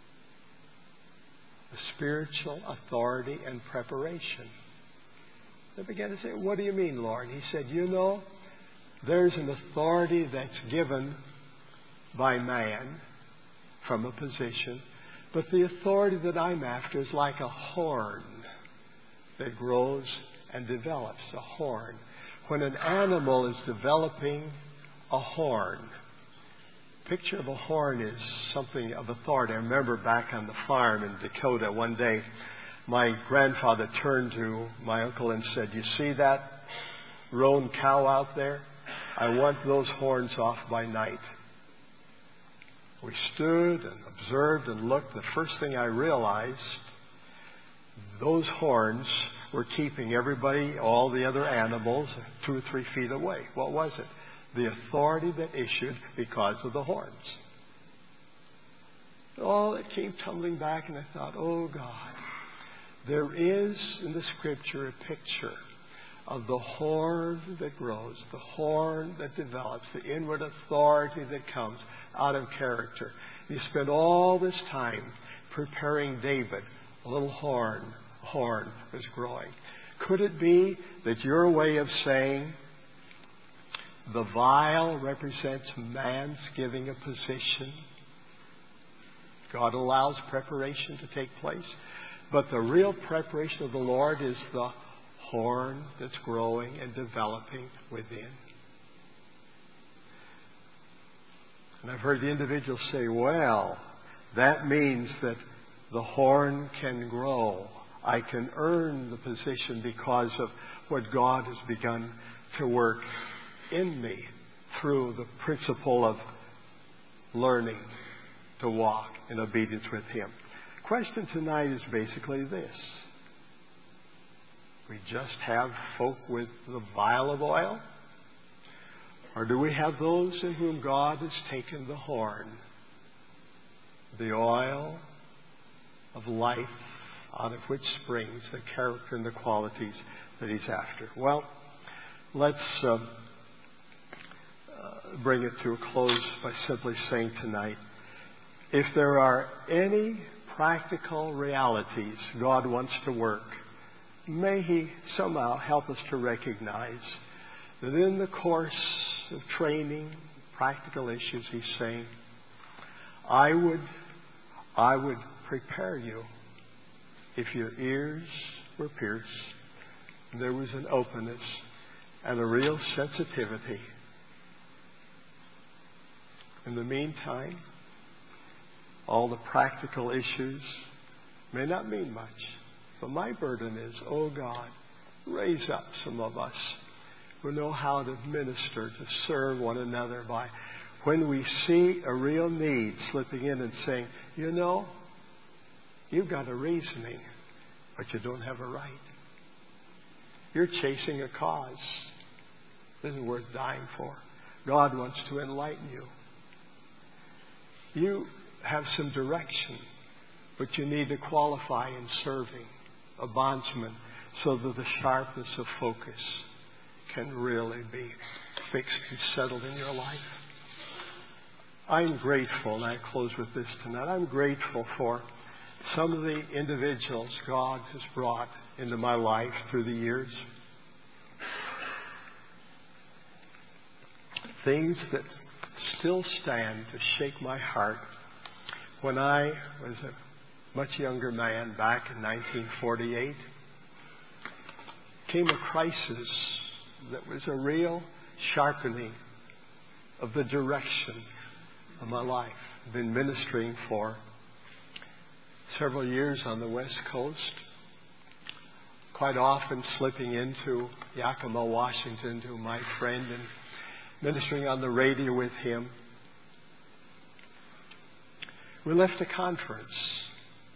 the spiritual authority and preparation. They began to say, what do you mean, Lord? He said, you know, there's an authority that's given by man from a position, but the authority that I'm after is like a horn that grows and develops, a horn. When an animal is developing a horn, picture of a horn is something of authority. I remember back on the farm in Dakota one day, my grandfather turned to my uncle and said, you see that roan cow out there? I want those horns off by night. We stood and observed and looked. The first thing I realized, those horns were keeping everybody, all the other animals, two or three feet away. What was it? The authority that issued because of the horns. Oh, it came tumbling back, and I thought, oh God, there is in the Scripture a picture of the horn that grows, the horn that develops, the inward authority that comes out of character. You spend all this time preparing David. A little horn, horn was growing. Could it be that your way of saying the vial represents man's giving a position? God allows preparation to take place. But the real preparation of the Lord is the horn that's growing and developing within. And I've heard the individual say, well, that means that the horn can grow. I can earn the position because of what God has begun to work in me through the principle of learning to walk in obedience with Him. The question tonight is basically this. We just have folk with the vial of oil? Or do we have those in whom God has taken the horn, the oil of life out of which springs the character and the qualities that He's after? Well, let's uh, uh, bring it to a close by simply saying tonight, if there are any practical realities God wants to work, may He somehow help us to recognize that in the course of training, practical issues, He's saying, I would, I would prepare you if your ears were pierced, there was an openness and a real sensitivity. In the meantime, all the practical issues may not mean much. But my burden is, oh God, raise up some of us who know how to minister, to serve one another by when we see a real need slipping in and saying, you know, you've got a reasoning, but you don't have a right. You're chasing a cause that isn't worth dying for. God wants to enlighten you. You have some direction, but you need to qualify in serving a bondsman so that the sharpness of focus can really be fixed and settled in your life. I'm grateful, and I close with this tonight. I'm grateful for some of the individuals God has brought into my life through the years. Things that still stand to shake my heart. When I was a much younger man back in nineteen forty-eight, came a crisis that was a real sharpening of the direction of my life. I've been ministering for several years on the West Coast, quite often slipping into Yakima, Washington to my friend and ministering on the radio with him. We left a conference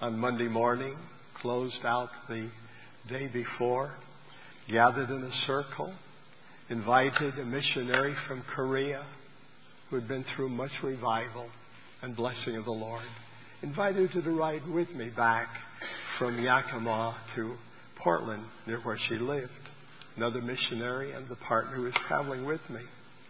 on Monday morning, closed out the day before, gathered in a circle, invited a missionary from Korea who had been through much revival and blessing of the Lord, invited her to ride with me back from Yakima to Portland, near where she lived. Another missionary and the partner who was traveling with me.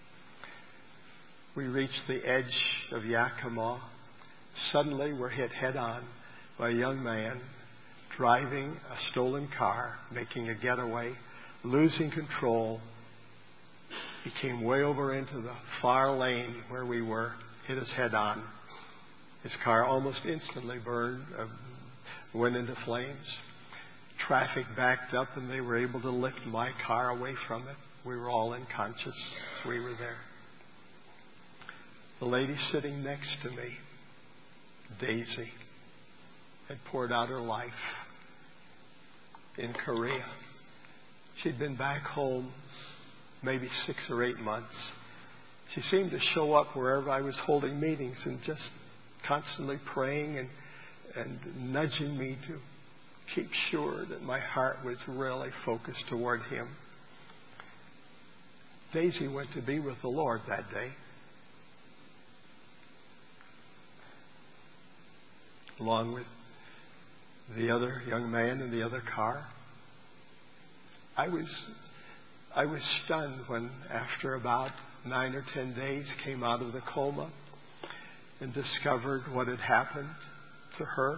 We reached the edge of Yakima. Suddenly we're hit head on by a young man driving a stolen car, making a getaway, losing control. He came way over into the far lane where we were, hit us head on. His car almost instantly burned, uh, went into flames. Traffic backed up and they were able to lift my car away from it. We were all unconscious. We were there. The lady sitting next to me, Daisy, had poured out her life in Korea. She'd been back home maybe six or eight months. She seemed to show up wherever I was holding meetings and just constantly praying and, and nudging me to keep sure that my heart was really focused toward Him. Daisy went to be with the Lord that day. Along with the other young man in the other car. I was I was stunned when, after about nine or ten days, came out of the coma and discovered what had happened to her.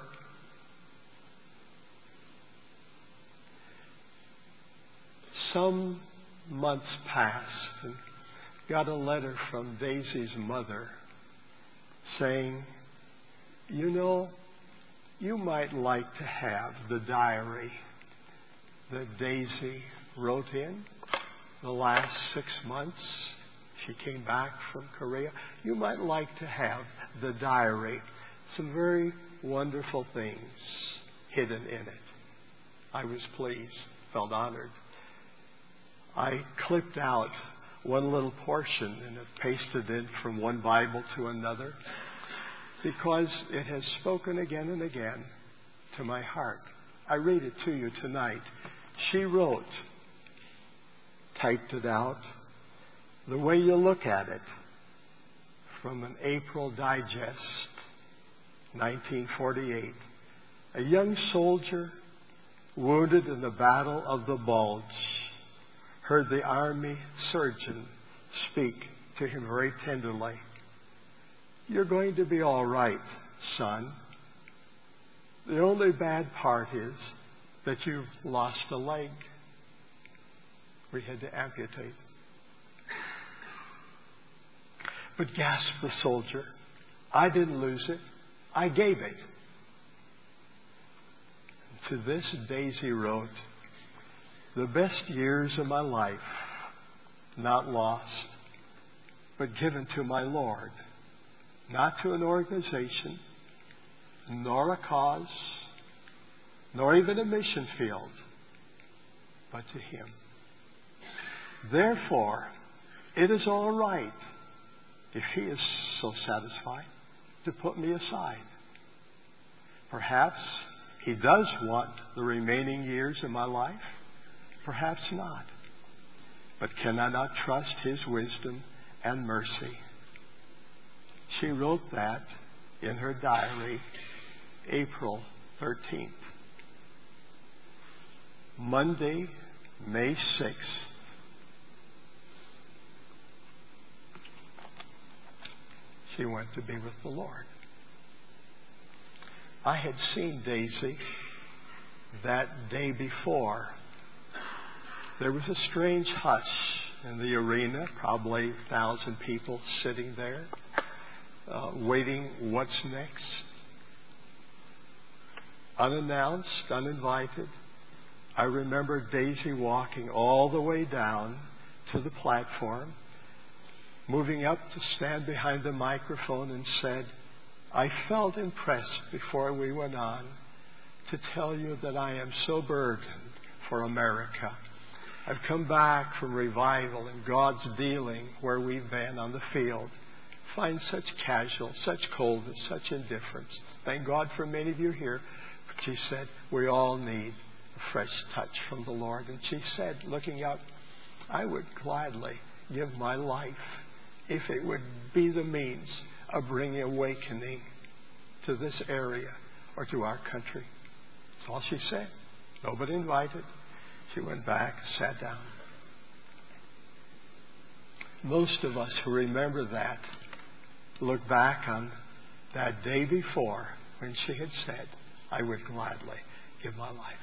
Some months passed and got a letter from Daisy's mother saying, you know, you might like to have the diary that Daisy wrote in the last six months. She came back from Korea. You might like to have the diary. Some very wonderful things hidden in it. I was pleased, felt honored. I clipped out one little portion and have pasted it from one Bible to another because it has spoken again and again to my heart. I read it to you tonight. She wrote, typed it out, the way you look at it, from an April Digest, nineteen forty-eight. A young soldier wounded in the Battle of the Bulge heard the army surgeon speak to him very tenderly. You're going to be all right, son. The only bad part is that you've lost a leg. We had to amputate. But gasped the soldier, I didn't lose it. I gave it. To this, Daisy wrote, the best years of my life, not lost, but given to my Lord, not to an organization, nor a cause, nor even a mission field, but to Him. Therefore, it is all right, if He is so satisfied, to put me aside. Perhaps He does want the remaining years of my life. Perhaps not. But can I not trust His wisdom and mercy? She wrote that in her diary, April thirteenth. Monday, May sixth. She went to be with the Lord. I had seen Daisy that day before. There was a strange hush in the arena, probably a thousand people sitting there, uh, waiting what's next. Unannounced, uninvited. I remember Daisy walking all the way down to the platform, moving up to stand behind the microphone and said, I felt impressed before we went on to tell you that I am so burdened for America. I've come back from revival and God's dealing where we've been on the field. Find such casual, such coldness, such indifference. Thank God for many of you here She said, we all need a fresh touch from the Lord. And she said, looking up, I would gladly give my life if it would be the means of bringing awakening to this area or to our country. That's all she said. Nobody invited. She went back, sat down. Most of us who remember that look back on that day before when she had said, I would gladly give my life.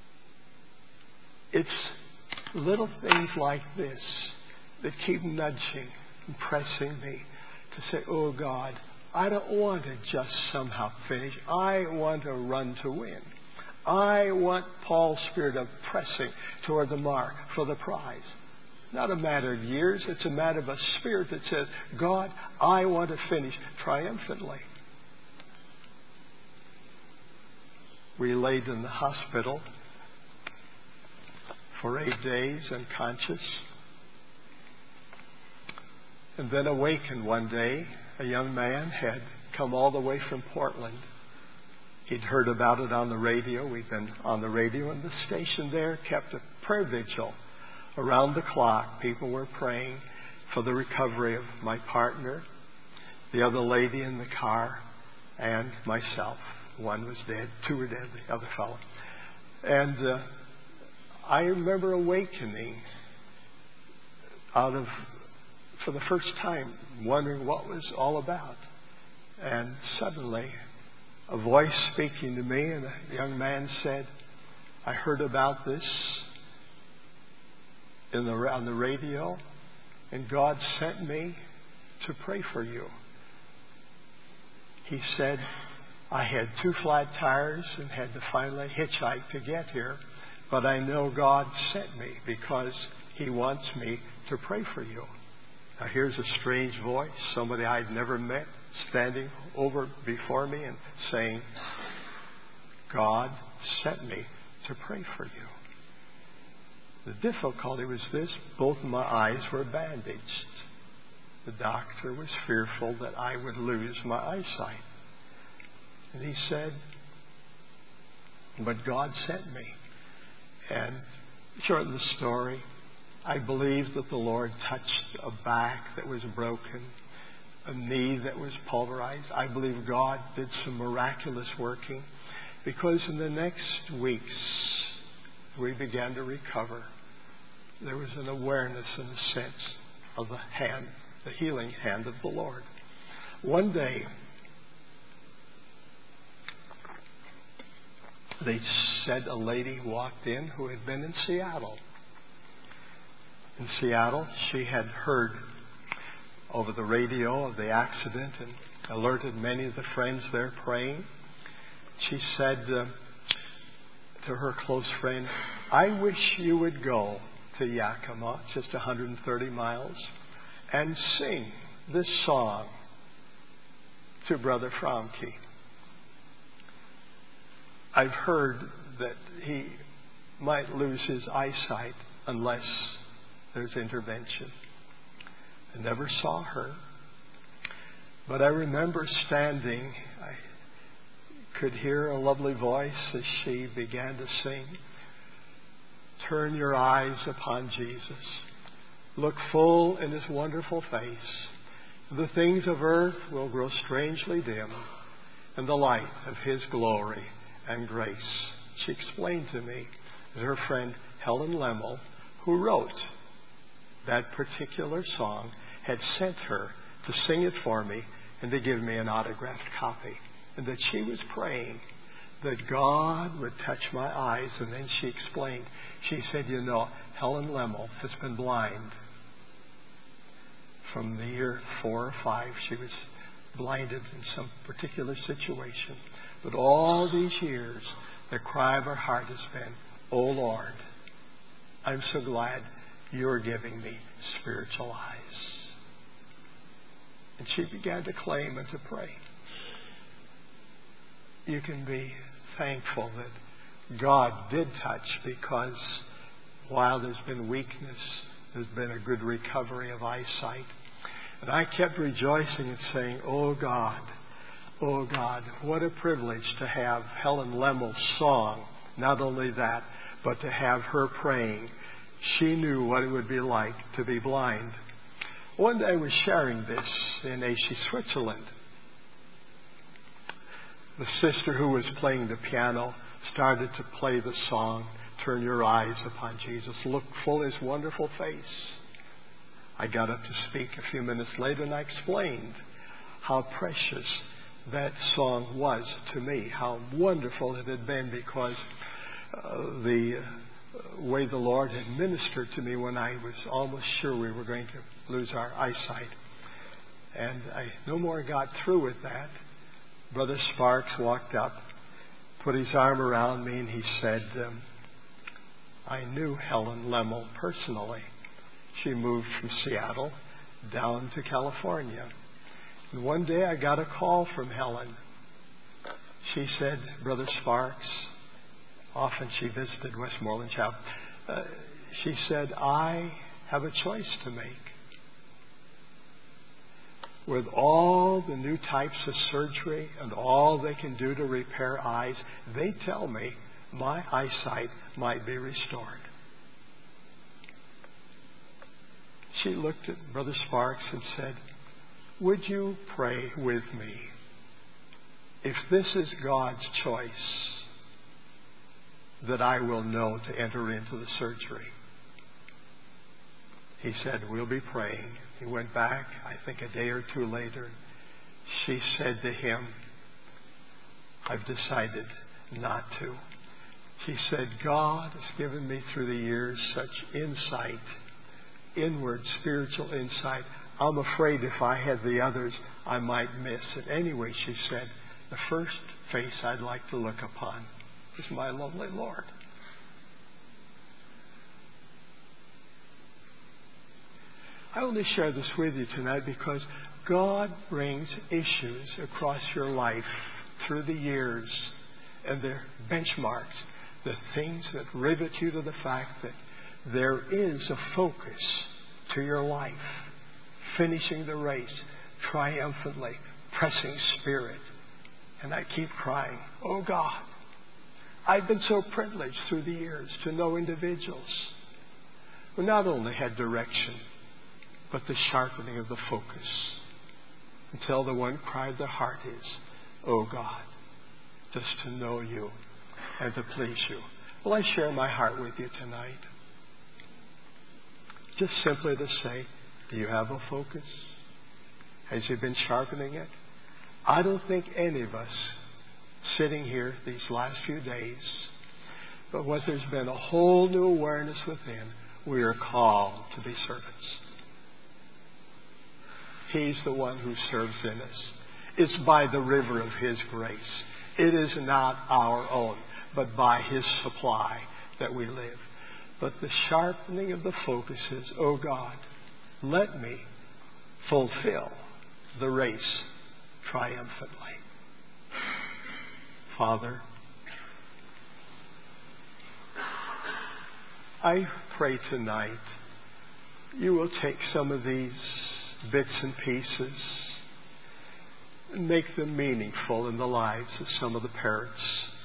It's little things like this that keep nudging and pressing me to say, oh God, I don't want to just somehow finish. I want to run to win. I want Paul's spirit of pressing toward the mark for the prize. Not a matter of years. It's a matter of a spirit that says, God, I want to finish triumphantly. We laid in the hospital for eight days unconscious. And then awakened one day, a young man had come all the way from Portland. He'd heard about it on the radio. We'd been on the radio, and the station there kept a prayer vigil around the clock. People were praying for the recovery of my partner, the other lady in the car, and myself. One was dead. Two were dead. The other fellow. And uh, I remember awakening out of, for the first time, wondering what was all about. And suddenly, a voice speaking to me, and a young man said, I heard about this in the, on the radio, and God sent me to pray for you. He said, I had two flat tires and had to finally hitchhike to get here, but I know God sent me because He wants me to pray for you. Now here's a strange voice, somebody I'd never met, standing over before me and saying, God sent me to pray for you. The difficulty was this: both my eyes were bandaged. The doctor was fearful that I would lose my eyesight. And he said, but God sent me. And short of the story, I believe that the Lord touched a back that was broken, a knee that was pulverized. I believe God did some miraculous working, because in the next weeks we began to recover. There was an awareness and a sense of the hand, the healing hand of the Lord. One day, they said a lady walked in who had been in Seattle. In Seattle, she had heard over the radio of the accident and alerted many of the friends there praying. She said uh, to her close friend, I wish you would go to Yakima, just one hundred thirty miles, and sing this song to Brother Fromke. I've heard that he might lose his eyesight unless there's intervention. I never saw her, but I remember standing. I could hear a lovely voice as she began to sing. Turn your eyes upon Jesus. Look full in His wonderful face. The things of earth will grow strangely dim in the light of His glory and grace. She explained to me that her friend Helen Lemmel, who wrote that particular song, had sent her to sing it for me and to give me an autographed copy. And that she was praying that God would touch my eyes. And then she explained, she said, you know, Helen Lemmel has been blind from the year four or five. She was blinded in some particular situation. But all these years, the cry of her heart has been, oh Lord, I'm so glad you're giving me spiritual eyes. And she began to claim and to pray. You can be thankful that God did touch, because while there's been weakness, there's been a good recovery of eyesight. And I kept rejoicing and saying, oh God, Oh God, what a privilege to have Helen Lemmel's song. Not only that, but to have her praying. She knew what it would be like to be blind. One day I was sharing this in Aeschi, Switzerland. The sister who was playing the piano started to play the song, Turn Your Eyes Upon Jesus, Look Full in His Wonderful Face. I got up to speak a few minutes later and I explained how precious that song was to me, how wonderful it had been, because uh, the way the Lord had ministered to me when I was almost sure we were going to lose our eyesight. And I no more got through with that. Brother Sparks walked up, put his arm around me, and he said, um, I knew Helen Lemmel personally. She moved from Seattle down to California. And one day I got a call from Helen. She said, Brother Sparks, often she visited Westmoreland Chapel, uh, she said, I have a choice to make. With all the new types of surgery and all they can do to repair eyes, they tell me my eyesight might be restored. She looked at Brother Sparks and said, would you pray with me? If this is God's choice, that I will know to enter into the surgery. He said, we'll be praying. He went back, I think a day or two later. She said to him, I've decided not to. She said, God has given me through the years such insight, inward spiritual insight. I'm afraid if I had the others, I might miss it. Anyway, she said, the first face I'd like to look upon is my lovely Lord. I only share this with you tonight because God brings issues across your life through the years, and they're benchmarks, the things that rivet you to the fact that there is a focus to your life, finishing the race triumphantly, pressing spirit. And I keep crying, oh God, I've been so privileged through the years to know individuals who not only had direction, but the sharpening of the focus, until the one cry of their heart is, oh God, just to know you and to please you. Will I share my heart with you tonight? Just simply to say, do you have a focus? Has He been sharpening it? I don't think any of us sitting here these last few days, but what there's been a whole new awareness within, we are called to be servants. He's the one who serves in us. It's by the river of His grace. It is not our own, but by His supply that we live. But the sharpening of the focus is, oh God, let me fulfill the race triumphantly. Father, I pray tonight you will take some of these bits and pieces and make them meaningful in the lives of some of the parents.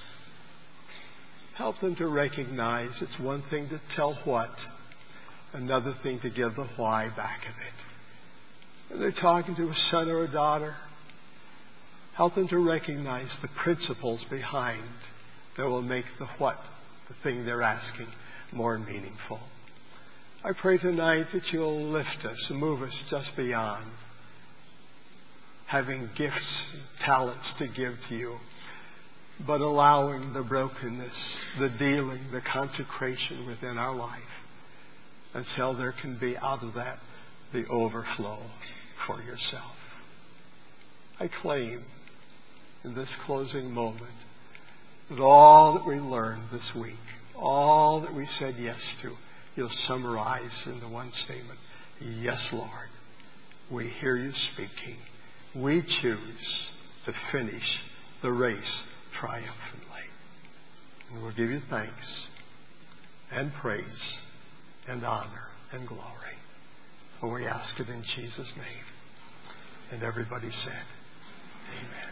Help them to recognize it's one thing to tell what, another thing to give the why back of it. When they're talking to a son or a daughter, help them to recognize the principles behind that will make the what, the thing they're asking, more meaningful. I pray tonight that you'll lift us and move us just beyond having gifts and talents to give to you, but allowing the brokenness, the dealing, the consecration within our life until there can be out of that the overflow for yourself. I claim in this closing moment that all that we learned this week, all that we said yes to, you'll summarize in the one statement. Yes, Lord. We hear you speaking. We choose to finish the race triumphantly. And we'll give you thanks and praise and honor and glory. For we ask it in Jesus' name. And everybody said, amen.